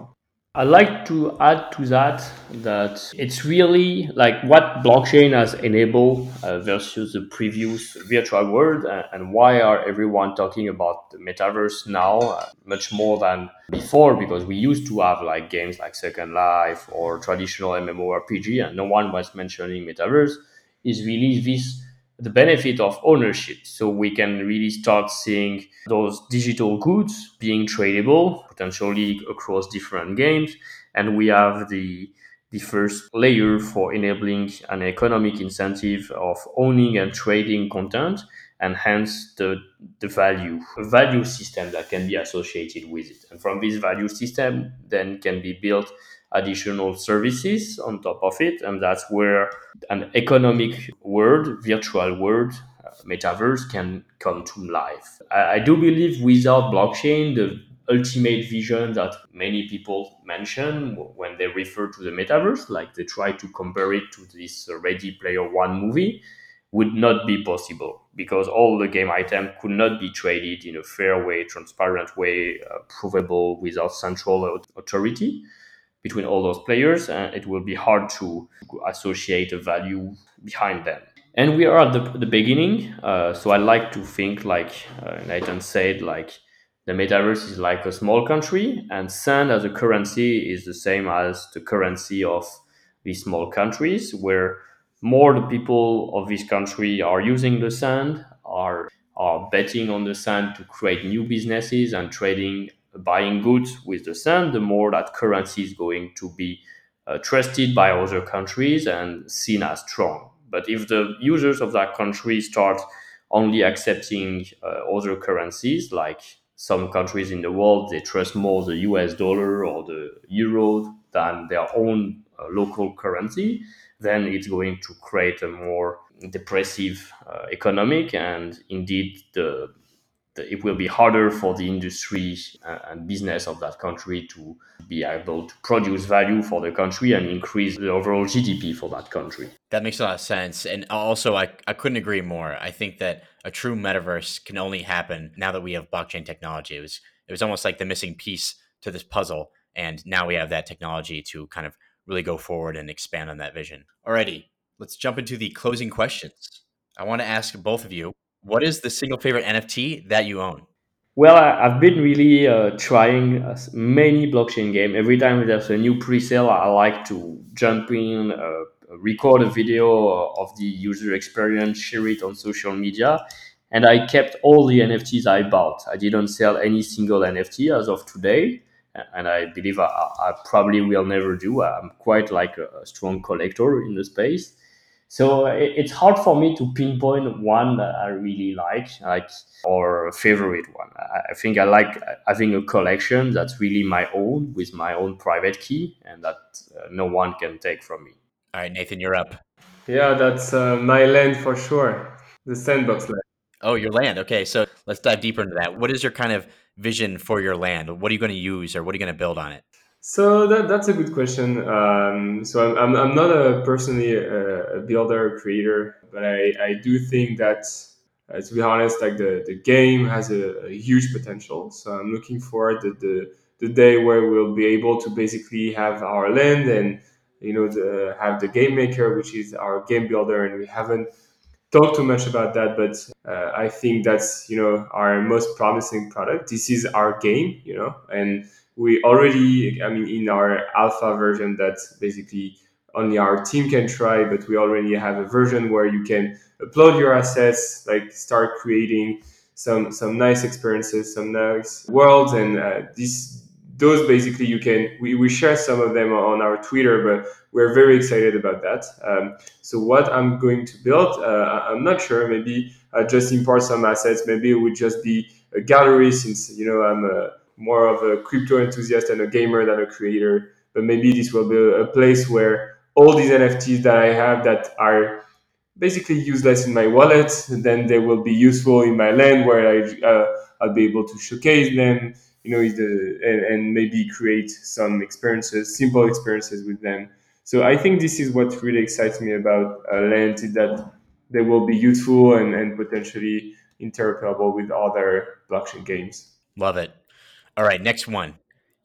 I'd like to add to that that it's really like what blockchain has enabled uh, versus the previous virtual world, and, and why are everyone talking about the metaverse now uh, much more than before? Because we used to have like games like Second Life or traditional MMORPG, and no one was mentioning metaverse. Is really this the benefit of ownership. So we can really start seeing those digital goods being tradable potentially across different games. And we have the the first layer for enabling an economic incentive of owning and trading content, and hence the the value a value system that can be associated with it. And from this value system then can be built additional services on top of it, and that's where an economic world, virtual world, uh, metaverse can come to life. I, I do believe without blockchain, the ultimate vision that many people mention when they refer to the metaverse, like they try to compare it to this Ready Player One movie, would not be possible because all the game items could not be traded in a fair way, transparent way, uh, provable without central authority between all those players, and it will be hard to associate a value behind them. And we are at the, the beginning, uh, so I like to think like uh, Nathan said, like the metaverse is like a small country, and sand as a currency is the same as the currency of these small countries, where more the people of this country are using the sand, are are betting on the sand to create new businesses and trading, buying goods with the sand, the more that currency is going to be uh, trusted by other countries and seen as strong. But if the users of that country start only accepting uh, other currencies, like some countries in the world, they trust more the U S dollar or the euro than their own uh, local currency, then it's going to create a more depressive uh, economic, and indeed the it will be harder for the industry uh, and business of that country to be able to produce value for the country and increase the overall G D P for that country. That makes a lot of sense. And also, I, I couldn't agree more. I think that a true metaverse can only happen now that we have blockchain technology. It was it was almost like the missing piece to this puzzle. And now we have that technology to kind of really go forward and expand on that vision. Alrighty, let's jump into the closing questions. I want to ask both of you, what is the single favorite N F T that you own? Well, I, I've been really uh, trying uh, many blockchain game. Every time there's a new pre-sale, I like to jump in, uh, record a video of the user experience, share it on social media, and I kept all the N F Ts I bought. I didn't sell any single N F T as of today, and I believe I, I probably will never do. I'm quite like a, a strong collector in the space. So it, it's hard for me to pinpoint one that I really like, like or a favorite one. I, I think I like having a collection that's really my own with my own private key, and that uh, no one can take from me. All right, Nathan, you're up. Yeah, that's uh, my land for sure. The sandbox land. Oh, your land. Okay, so let's dive deeper into that. What is your kind of vision for your land? What are you going to use, or what are you going to build on it? So that that's a good question. Um, so I'm, I'm I'm not a personally a, a builder creator, but I, I do think that uh, to be honest, like the, the game has a, a huge potential. So I'm looking forward to the the day where we'll be able to basically have our land and you know the, have the game maker, which is our game builder, and we haven't talk too much about that, but uh, I think that's you know our most promising product. This is our game, you know, and we already, I mean, in our alpha version, that's basically only our team can try, but we already have a version where you can upload your assets, like start creating some some nice experiences, some nice worlds, and uh, this those basically you can we, we share some of them on our Twitter, but we're very excited about that. Um, so what I'm going to build, uh, I'm not sure. Maybe uh, just import some assets. Maybe it would just be a gallery, since you know I'm a, more of a crypto enthusiast and a gamer than a creator. But maybe this will be a place where all these N F Ts that I have that are basically useless in my wallet, then they will be useful in my land where I uh, I'll be able to showcase them. You know, the, and, and maybe create some experiences, simple experiences with them. So I think this is what really excites me about uh, Lens, is that they will be useful and, and potentially interoperable with other blockchain games. Love it. All right, next one.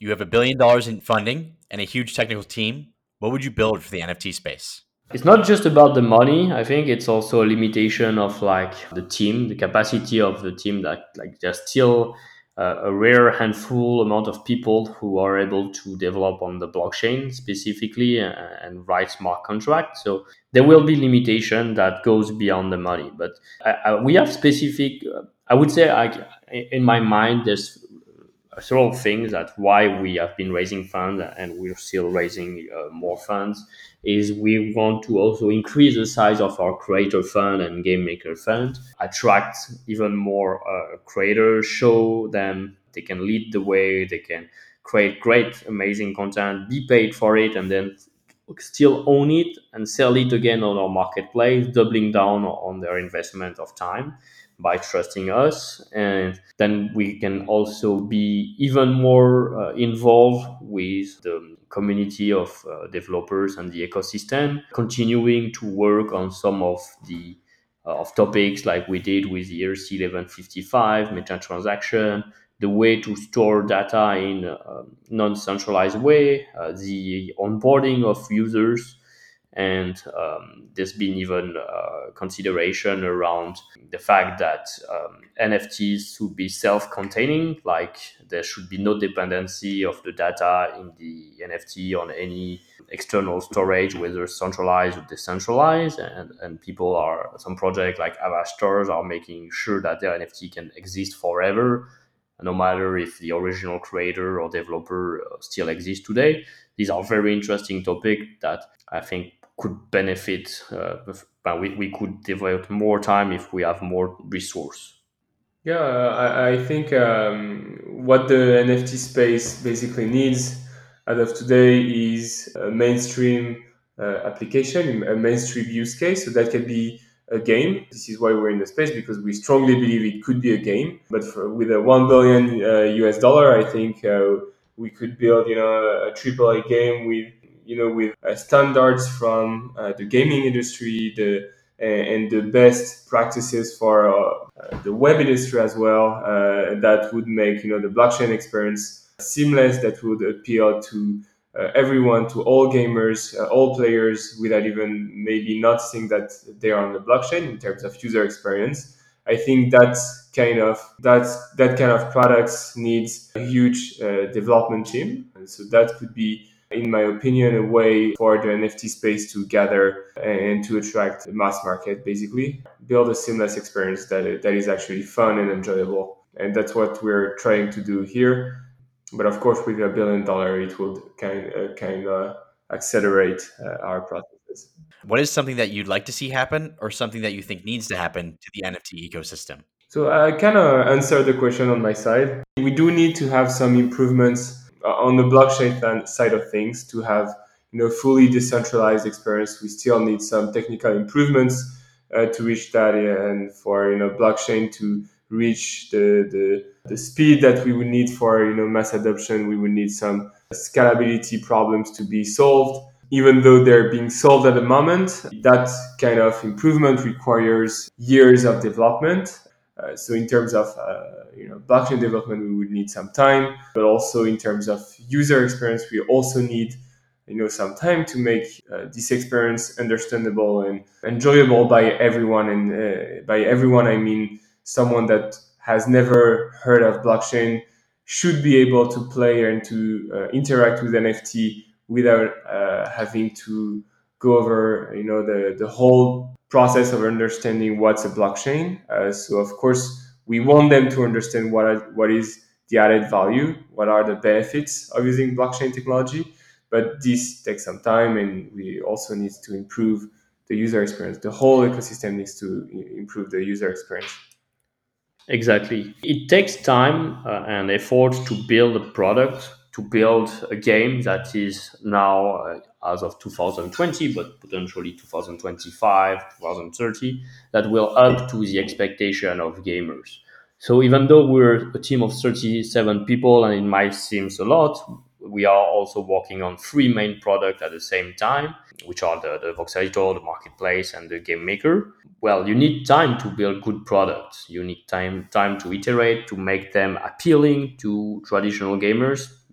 You have a billion dollars in funding and a huge technical team. What would you build for the N F T space? It's not just about the money. I think it's also a limitation of like the team, the capacity of the team. That like there's still uh, a rare handful amount of people who are able to develop on the blockchain specifically and, and write smart contracts. So there will be limitation that goes beyond the money. But I, I, we have specific. Uh, I would say, I, in my mind, there's several things that why we have been raising funds and we're still raising uh, more funds is we want to also increase the size of our creator fund and game maker fund, attract even more uh, creators, show them they can lead the way, they can create great amazing content, be paid for it, and then still own it and sell it again on our marketplace, doubling down on their investment of time by trusting us. And then we can also be even more uh, involved with the community of uh, developers and the ecosystem, continuing to work on some of the uh, of topics like we did with the E R C eleven fifty-five meta transaction, the way to store data in a non-centralized way, uh, the onboarding of users, and um, there's been even uh, consideration around the fact that um, N F Ts should be self-containing, like there should be no dependency of the data in the N F T on any external storage, whether centralized or decentralized. And, and people are, some projects like Avastars are making sure that their N F T can exist forever, no matter if the original creator or developer still exists today. These are very interesting topics that I think could benefit, uh, but we, we could devote more time if we have more resource. Yeah, I, I think um, what the N F T space basically needs as of today is a mainstream uh, application, a mainstream use case. So that can be a game. This is why we're in the space, because we strongly believe it could be a game. But for, with a one billion uh, U S dollar, I think uh, we could build, you know, a triple A game with, you know, with uh, standards from uh, the gaming industry, the and the best practices for uh, the web industry as well, uh, that would make, you know, the blockchain experience seamless, that would appeal to uh, everyone, to all gamers, uh, all players, without even maybe noticing that they are on the blockchain in terms of user experience. I think that's kind of that's that kind of products needs a huge uh, development team, and so that could be, in my opinion, a way for the N F T space to gather and to attract the mass market, basically. Build a seamless experience that, that is actually fun and enjoyable. And that's what we're trying to do here. But of course, with a billion dollar, it would kind of, kind of accelerate uh, our processes. What is something that you'd like to see happen or something that you think needs to happen to the N F T ecosystem? So I kind of answered the question on my side. We do need to have some improvements on the blockchain side of things to have, you know, fully decentralized experience. We still need some technical improvements uh, to reach that, and for, you know, blockchain to reach the, the the speed that we would need for, you know, mass adoption. We would need some scalability problems to be solved. Even though they're being solved at the moment, that kind of improvement requires years of development. Uh, so in terms of uh, you know, blockchain development, we would need some time, but also in terms of user experience, we also need, you know, some time to make uh, this experience understandable and enjoyable by everyone. And uh, by everyone, I mean someone that has never heard of blockchain should be able to play and to uh, interact with N F T without uh, having to go over, you know, the the whole process of understanding what's a blockchain. Uh, so of course, we want them to understand what are, what is the added value, what are the benefits of using blockchain technology. But this takes some time, and we also need to improve the user experience. The whole ecosystem needs to improve the user experience. Exactly. It takes time uh, and effort to build a product, to build a game that is now, uh, as of two thousand twenty, but potentially two thousand twenty-five, two thousand thirty, that will up to the expectation of gamers. So even though we're a team of thirty-seven people and it might seem a lot, we are also working on three main products at the same time, which are the, the Vox Editor, the marketplace, and the game maker. Well, you need time to build good products. You need time time to iterate, to make them appealing to traditional gamers,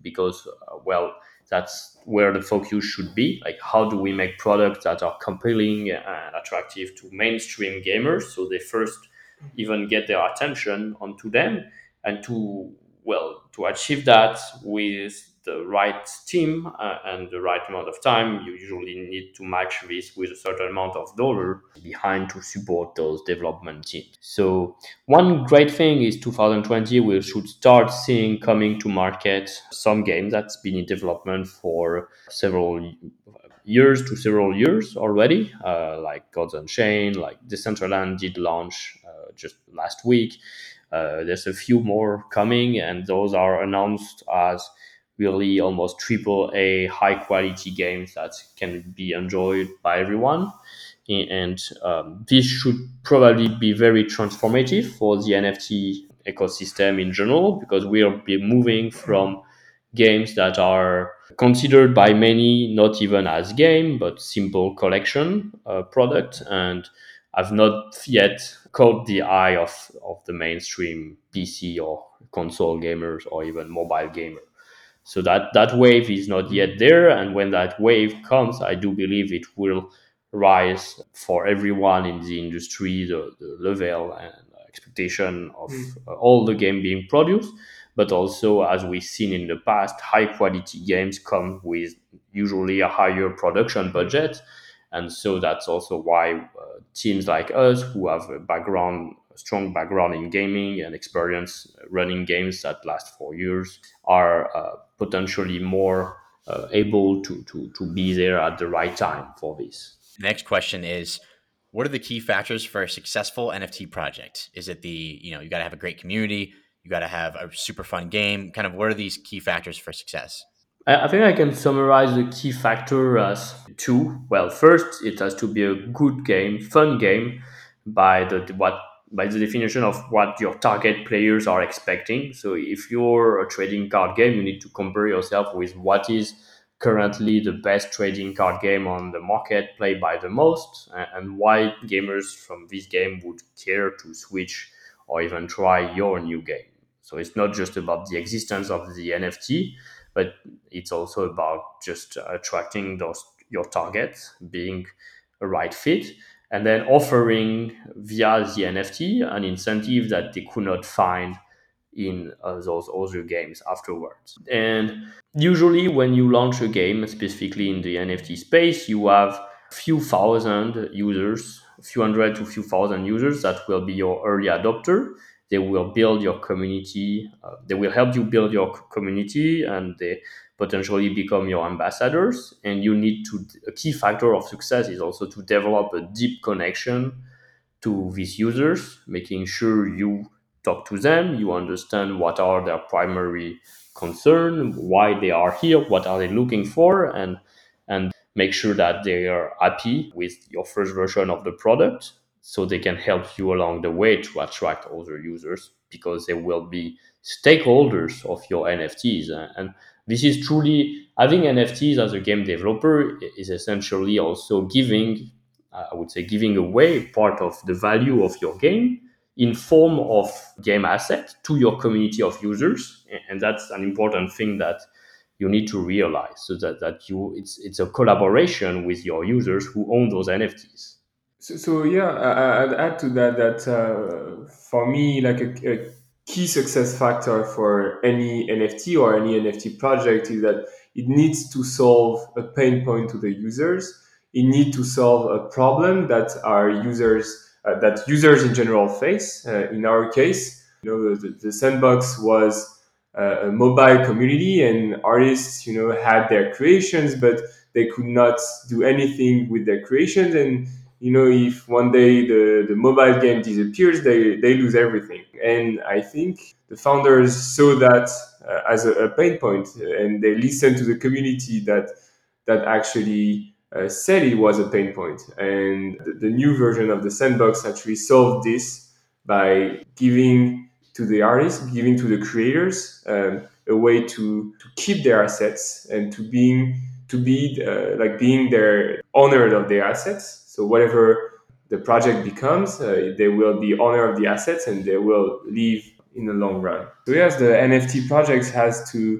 because, uh, well, that's where the focus should be. Like, how do we make products that are compelling and attractive to mainstream gamers, so they first even get their attention onto them, and to, well, to achieve that with the right team uh, and the right amount of time, you usually need to match this with a certain amount of dollar behind to support those development teams. So one great thing is twenty twenty, we should start seeing coming to market some games that's been in development for several years to several years already, uh, like Gods Unchained, like Decentraland did launch uh, just last week. Uh, there's a few more coming, and those are announced as really almost triple A high quality games that can be enjoyed by everyone. And um, this should probably be very transformative for the N F T ecosystem in general, because we'll be moving from games that are considered by many not even as game but simple collection uh, product, and have not yet caught the eye of, of the mainstream P C or console gamers or even mobile gamers. So that that wave is not yet there, and when that wave comes, I do believe it will rise for everyone in the industry, the, the level and expectation of Mm. uh, all the game being produced. But also, as we've seen in the past, high quality games come with usually a higher production budget, and so that's also why uh, teams like us, who have a background a strong background in gaming and experience running games that last for years, are uh, potentially more uh, able to, to to be there at the right time for this. The next question is, what are the key factors for a successful N F T project? Is it the, you know, you got to have a great community, you got to have a super fun game? Kind of what are these key factors for success? I I think I can summarize the key factor as two. Well, first, it has to be a good game, fun game, by the what by the definition of what your target players are expecting. So, if you're a trading card game, you need to compare yourself with what is currently the best trading card game on the market, played by the most, a- and why gamers from this game would care to switch or even try your new game. So, it's not just about the existence of the N F T, but it's also about just attracting those your targets, being a right fit, and then offering via the N F T an incentive that they could not find in uh, those other games afterwards. And usually, when you launch a game, specifically in the N F T space, you have a few thousand users, a few hundred to a few thousand users that will be your early adopter. They will build your community. Uh, they will help you build your c- community, and they potentially become your ambassadors. And you need to, a key factor of success is also to develop a deep connection to these users, making sure you talk to them, you understand what are their primary concern, why they are here, what are they looking for, and and make sure that they are happy with your first version of the product, so they can help you along the way to attract other users, because they will be stakeholders of your N F Ts. And this is truly, having N F Ts as a game developer is essentially also giving, uh, I would say, giving away part of the value of your game in form of game asset to your community of users. And that's an important thing that you need to realize, so that, that you it's it's a collaboration with your users who own those N F Ts. So, so yeah, I, I'd add to that that uh, for me, like a, a key success factor for any N F T or any N F T project is that it needs to solve a pain point to the users. It needs to solve a problem that our users, uh, that users in general face. Uh, in our case, you know, the, the sandbox was uh, a mobile community, and artists, you know, had their creations, but they could not do anything with their creations. And you know, if one day the, the mobile game disappears, they, they lose everything. And I think the founders saw that uh, as a, a pain point, and they listened to the community that that actually uh, said it was a pain point. And the, the new version of the sandbox actually solved this by giving to the artists, giving to the creators um, a way to, to keep their assets and to being to be uh, like being their owner of their assets. So whatever the project becomes, uh, they will be owner of the assets and they will live in the long run. So yes, the N F T projects has to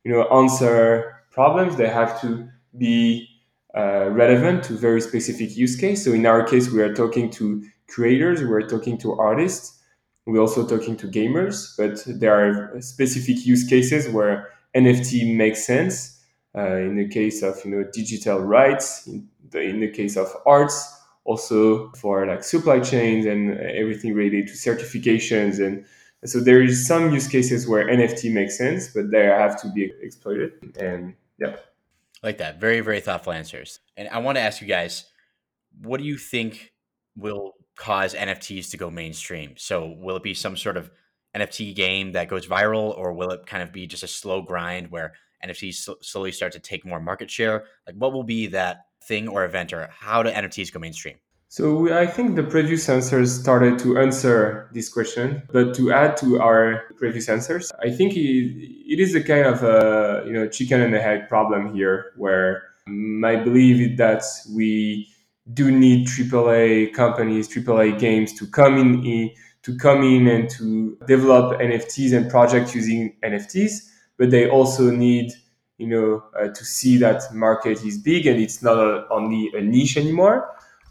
you know, answer problems. They have to be uh, relevant to very specific use case. So in our case, we are talking to creators, we are talking to artists, we're also talking to gamers, but there are specific use cases where N F T makes sense. Uh, in the case of you know digital rights, in the, in the case of arts, also for like supply chains and everything related to certifications. And so there is some use cases where N F T makes sense, but they have to be exploited. And yeah. Like that. Very, very thoughtful answers. And I want to ask you guys, what do you think will cause N F Ts to go mainstream? So will it be some sort of N F T game that goes viral, or will it kind of be just a slow grind where N F Ts sl- slowly start to take more market share? Like, what will be that thing or event, or how do N F Ts go mainstream? So I think the previous answers started to answer this question, but to add to our previous answers, I think it, it is a kind of a you know chicken and the egg problem here, where my belief is that we do need triple A companies, triple A games to come in to come in and to develop N F Ts and projects using N F Ts, but they also need you know uh, to see that market is big and it's not a, only a niche anymore.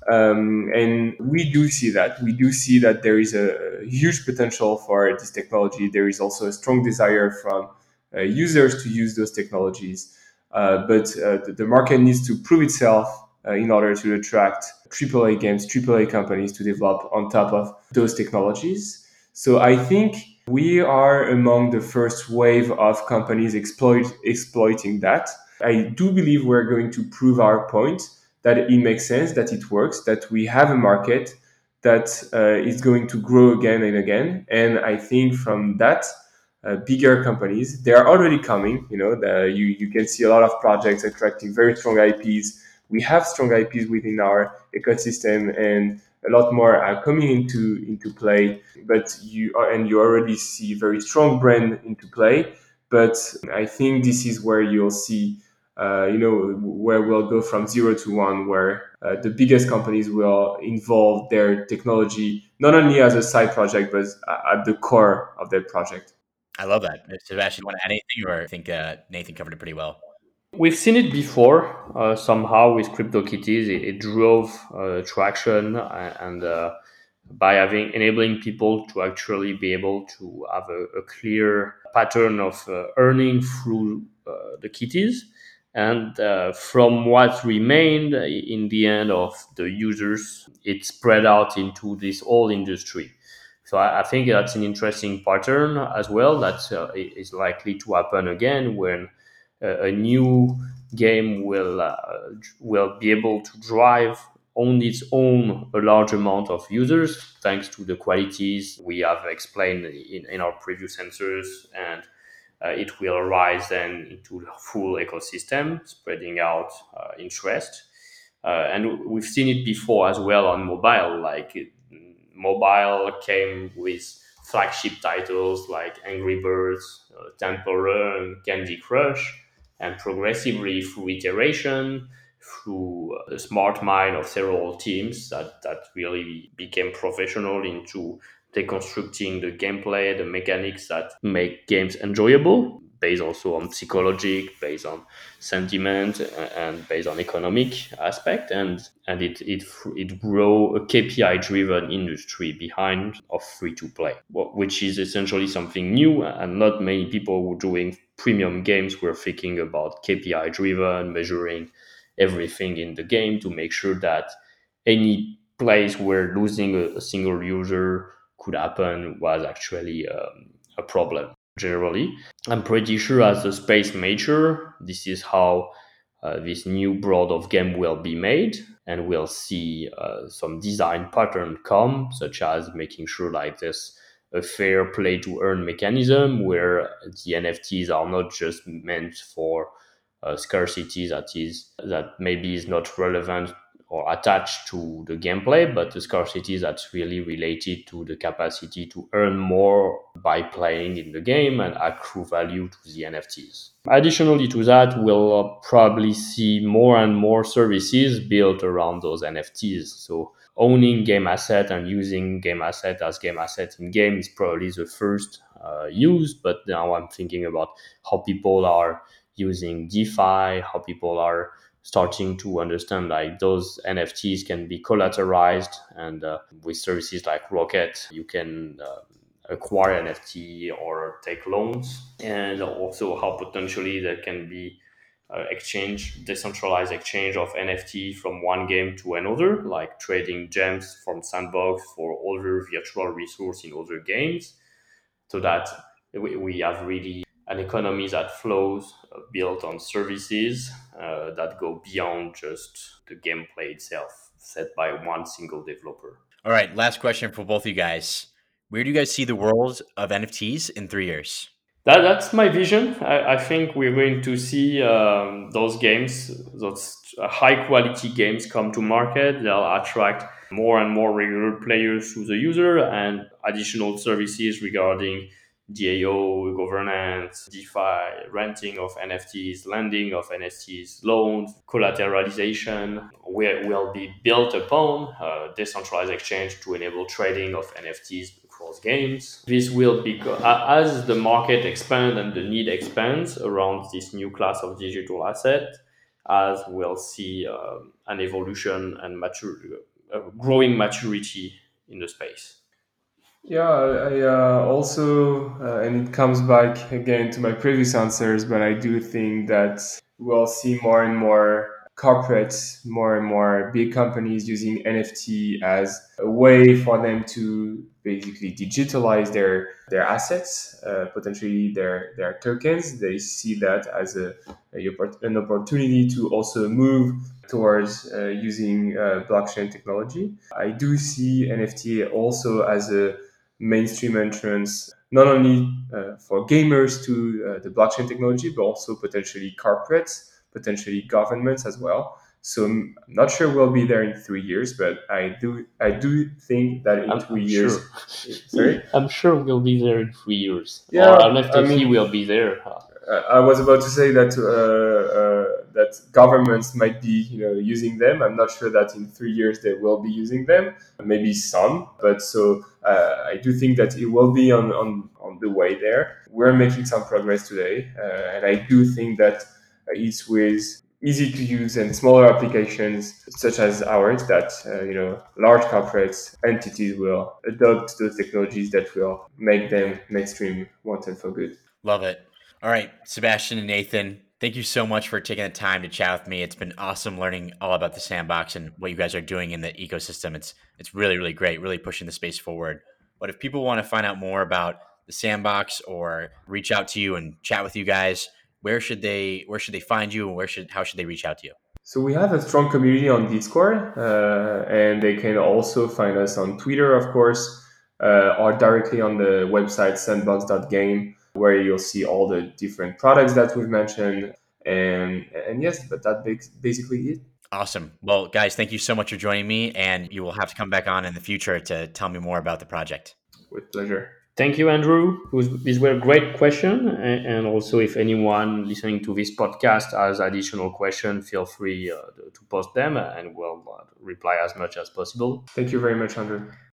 Um, and we do see that. We do see that there is a huge potential for this technology. There is also a strong desire from uh, users to use those technologies. Uh, but uh, the, the market needs to prove itself uh, in order to attract triple A games, triple A companies to develop on top of those technologies. So I think we are among the first wave of companies exploit, exploiting that. I do believe we're going to prove our point that it makes sense, that it works, that we have a market that uh, is going to grow again and again. And I think from that, uh, bigger companies, they are already coming. You know, the, you you can see a lot of projects attracting very strong I Ps. We have strong I Ps within our ecosystem, and a lot more are coming into into play. But you are, and you already see very strong brand into play. But I think this is where you'll see uh, you know, where we'll go from zero to one, where uh, the biggest companies will involve their technology not only as a side project, but at the core of their project. I love that. Sebastian, want to add anything, or I think uh, Nathan covered it pretty well? We've seen it before uh, somehow with CryptoKitties. It, it drove uh, traction and, and uh, by having enabling people to actually be able to have a, a clear pattern of uh, earning through uh, the kitties. And uh, from what remained in the end of the users, it spread out into this whole industry. So I, I think that's an interesting pattern as well that uh, is likely to happen again when uh, a new game will uh, will be able to drive on its own a large amount of users thanks to the qualities we have explained in, in our previous answers, and uh, it will rise then into the full ecosystem, spreading out uh, interest. Uh, and we've seen it before as well on mobile. Like it, mobile came with flagship titles like Angry Birds, uh, Temple Run, Candy Crush, and progressively through iteration, through the smart mind of several teams that, that really became professional into deconstructing the gameplay, the mechanics that make games enjoyable, based also on psychologic, based on sentiment, and based on economic aspect, and and it it it grow a K P I driven industry behind of free to play, which is essentially something new, and not many people who are doing premium games were thinking about K P I driven, measuring everything in the game to make sure that any place where losing a, a single user could happen was actually um, a problem. Generally, I'm pretty sure as the space mature, this is how uh, this new broad of game will be made, and we'll see uh, some design pattern come, such as making sure like this a fair play to earn mechanism where the N F Ts are not just meant for uh, scarcity that is that maybe is not relevant or attached to the gameplay, but the scarcity that's really related to the capacity to earn more by playing in the game and accrue value to the N F Ts. Additionally to that, we'll probably see more and more services built around those N F Ts. So owning game asset and using game asset as game asset in game is probably the first uh, used, but now I'm thinking about how people are using DeFi, how people are starting to understand like those N F Ts can be collateralized, and uh, with services like Rocket, you can uh, acquire N F T or take loans, and also how potentially there can be uh, exchange, decentralized exchange of N F T from one game to another, like trading gems from Sandbox for other virtual resource in other games, so that we, we have really an economy that flows uh, built on services uh, that go beyond just the gameplay itself set by one single developer. All right, last question for both of you guys. Where do you guys see the world of N F Ts in three years? That, that's my vision. I, I think we're going to see um, those games, those high quality games come to market. They'll attract more and more regular players to the user, and additional services regarding DAO, governance, DeFi, renting of N F Ts, lending of N F Ts, loans, collateralization will, will be built upon uh, decentralized exchange to enable trading of N F Ts across games. This will be, as the market expands and the need expands around this new class of digital asset, as we'll see um, an evolution and mature, uh, growing maturity in the space. Yeah, I uh, also, uh, and it comes back again to my previous answers, but I do think that we'll see more and more corporates, more and more big companies using N F T as a way for them to basically digitalize their their assets, uh, potentially their their tokens. They see that as a, a an opportunity to also move towards uh, using uh, blockchain technology. I do see N F T also as a mainstream entrance, not only uh, for gamers to uh, the blockchain technology, but also potentially corporates, potentially governments as well. So I'm not sure we'll be there in three years, but I do I do think that in I'm, three I'm years, sure. sorry, I'm sure we'll be there in three years. yeah, Or N F T I mean, will be there. Uh, I was about to say that uh, uh, that governments might be, you know, using them. I'm not sure that in three years they will be using them. Maybe some, but so uh, I do think that it will be on, on, on the way there. We're making some progress today, uh, and I do think that it's with easy to use and smaller applications such as ours that uh, you know large corporates entities will adopt those technologies that will make them mainstream once and for good. Love it. All right, Sebastian and Nathan, thank you so much for taking the time to chat with me. It's been awesome learning all about the sandbox and what you guys are doing in the ecosystem. It's it's really, really great, really pushing the space forward. But if people want to find out more about the sandbox or reach out to you and chat with you guys, where should they where should they find you, and where should how should they reach out to you? So we have a strong community on Discord, uh, and they can also find us on Twitter, of course, uh, or directly on the website sandbox dot game, where you'll see all the different products that we've mentioned. And and yes, but that makes basically it. Awesome. Well, guys, thank you so much for joining me, and you will have to come back on in the future to tell me more about the project. With pleasure. Thank you, Andrew. These were great questions. And also, if anyone listening to this podcast has additional questions, feel free uh, to post them and we'll uh, reply as much as possible. Thank you very much, Andrew.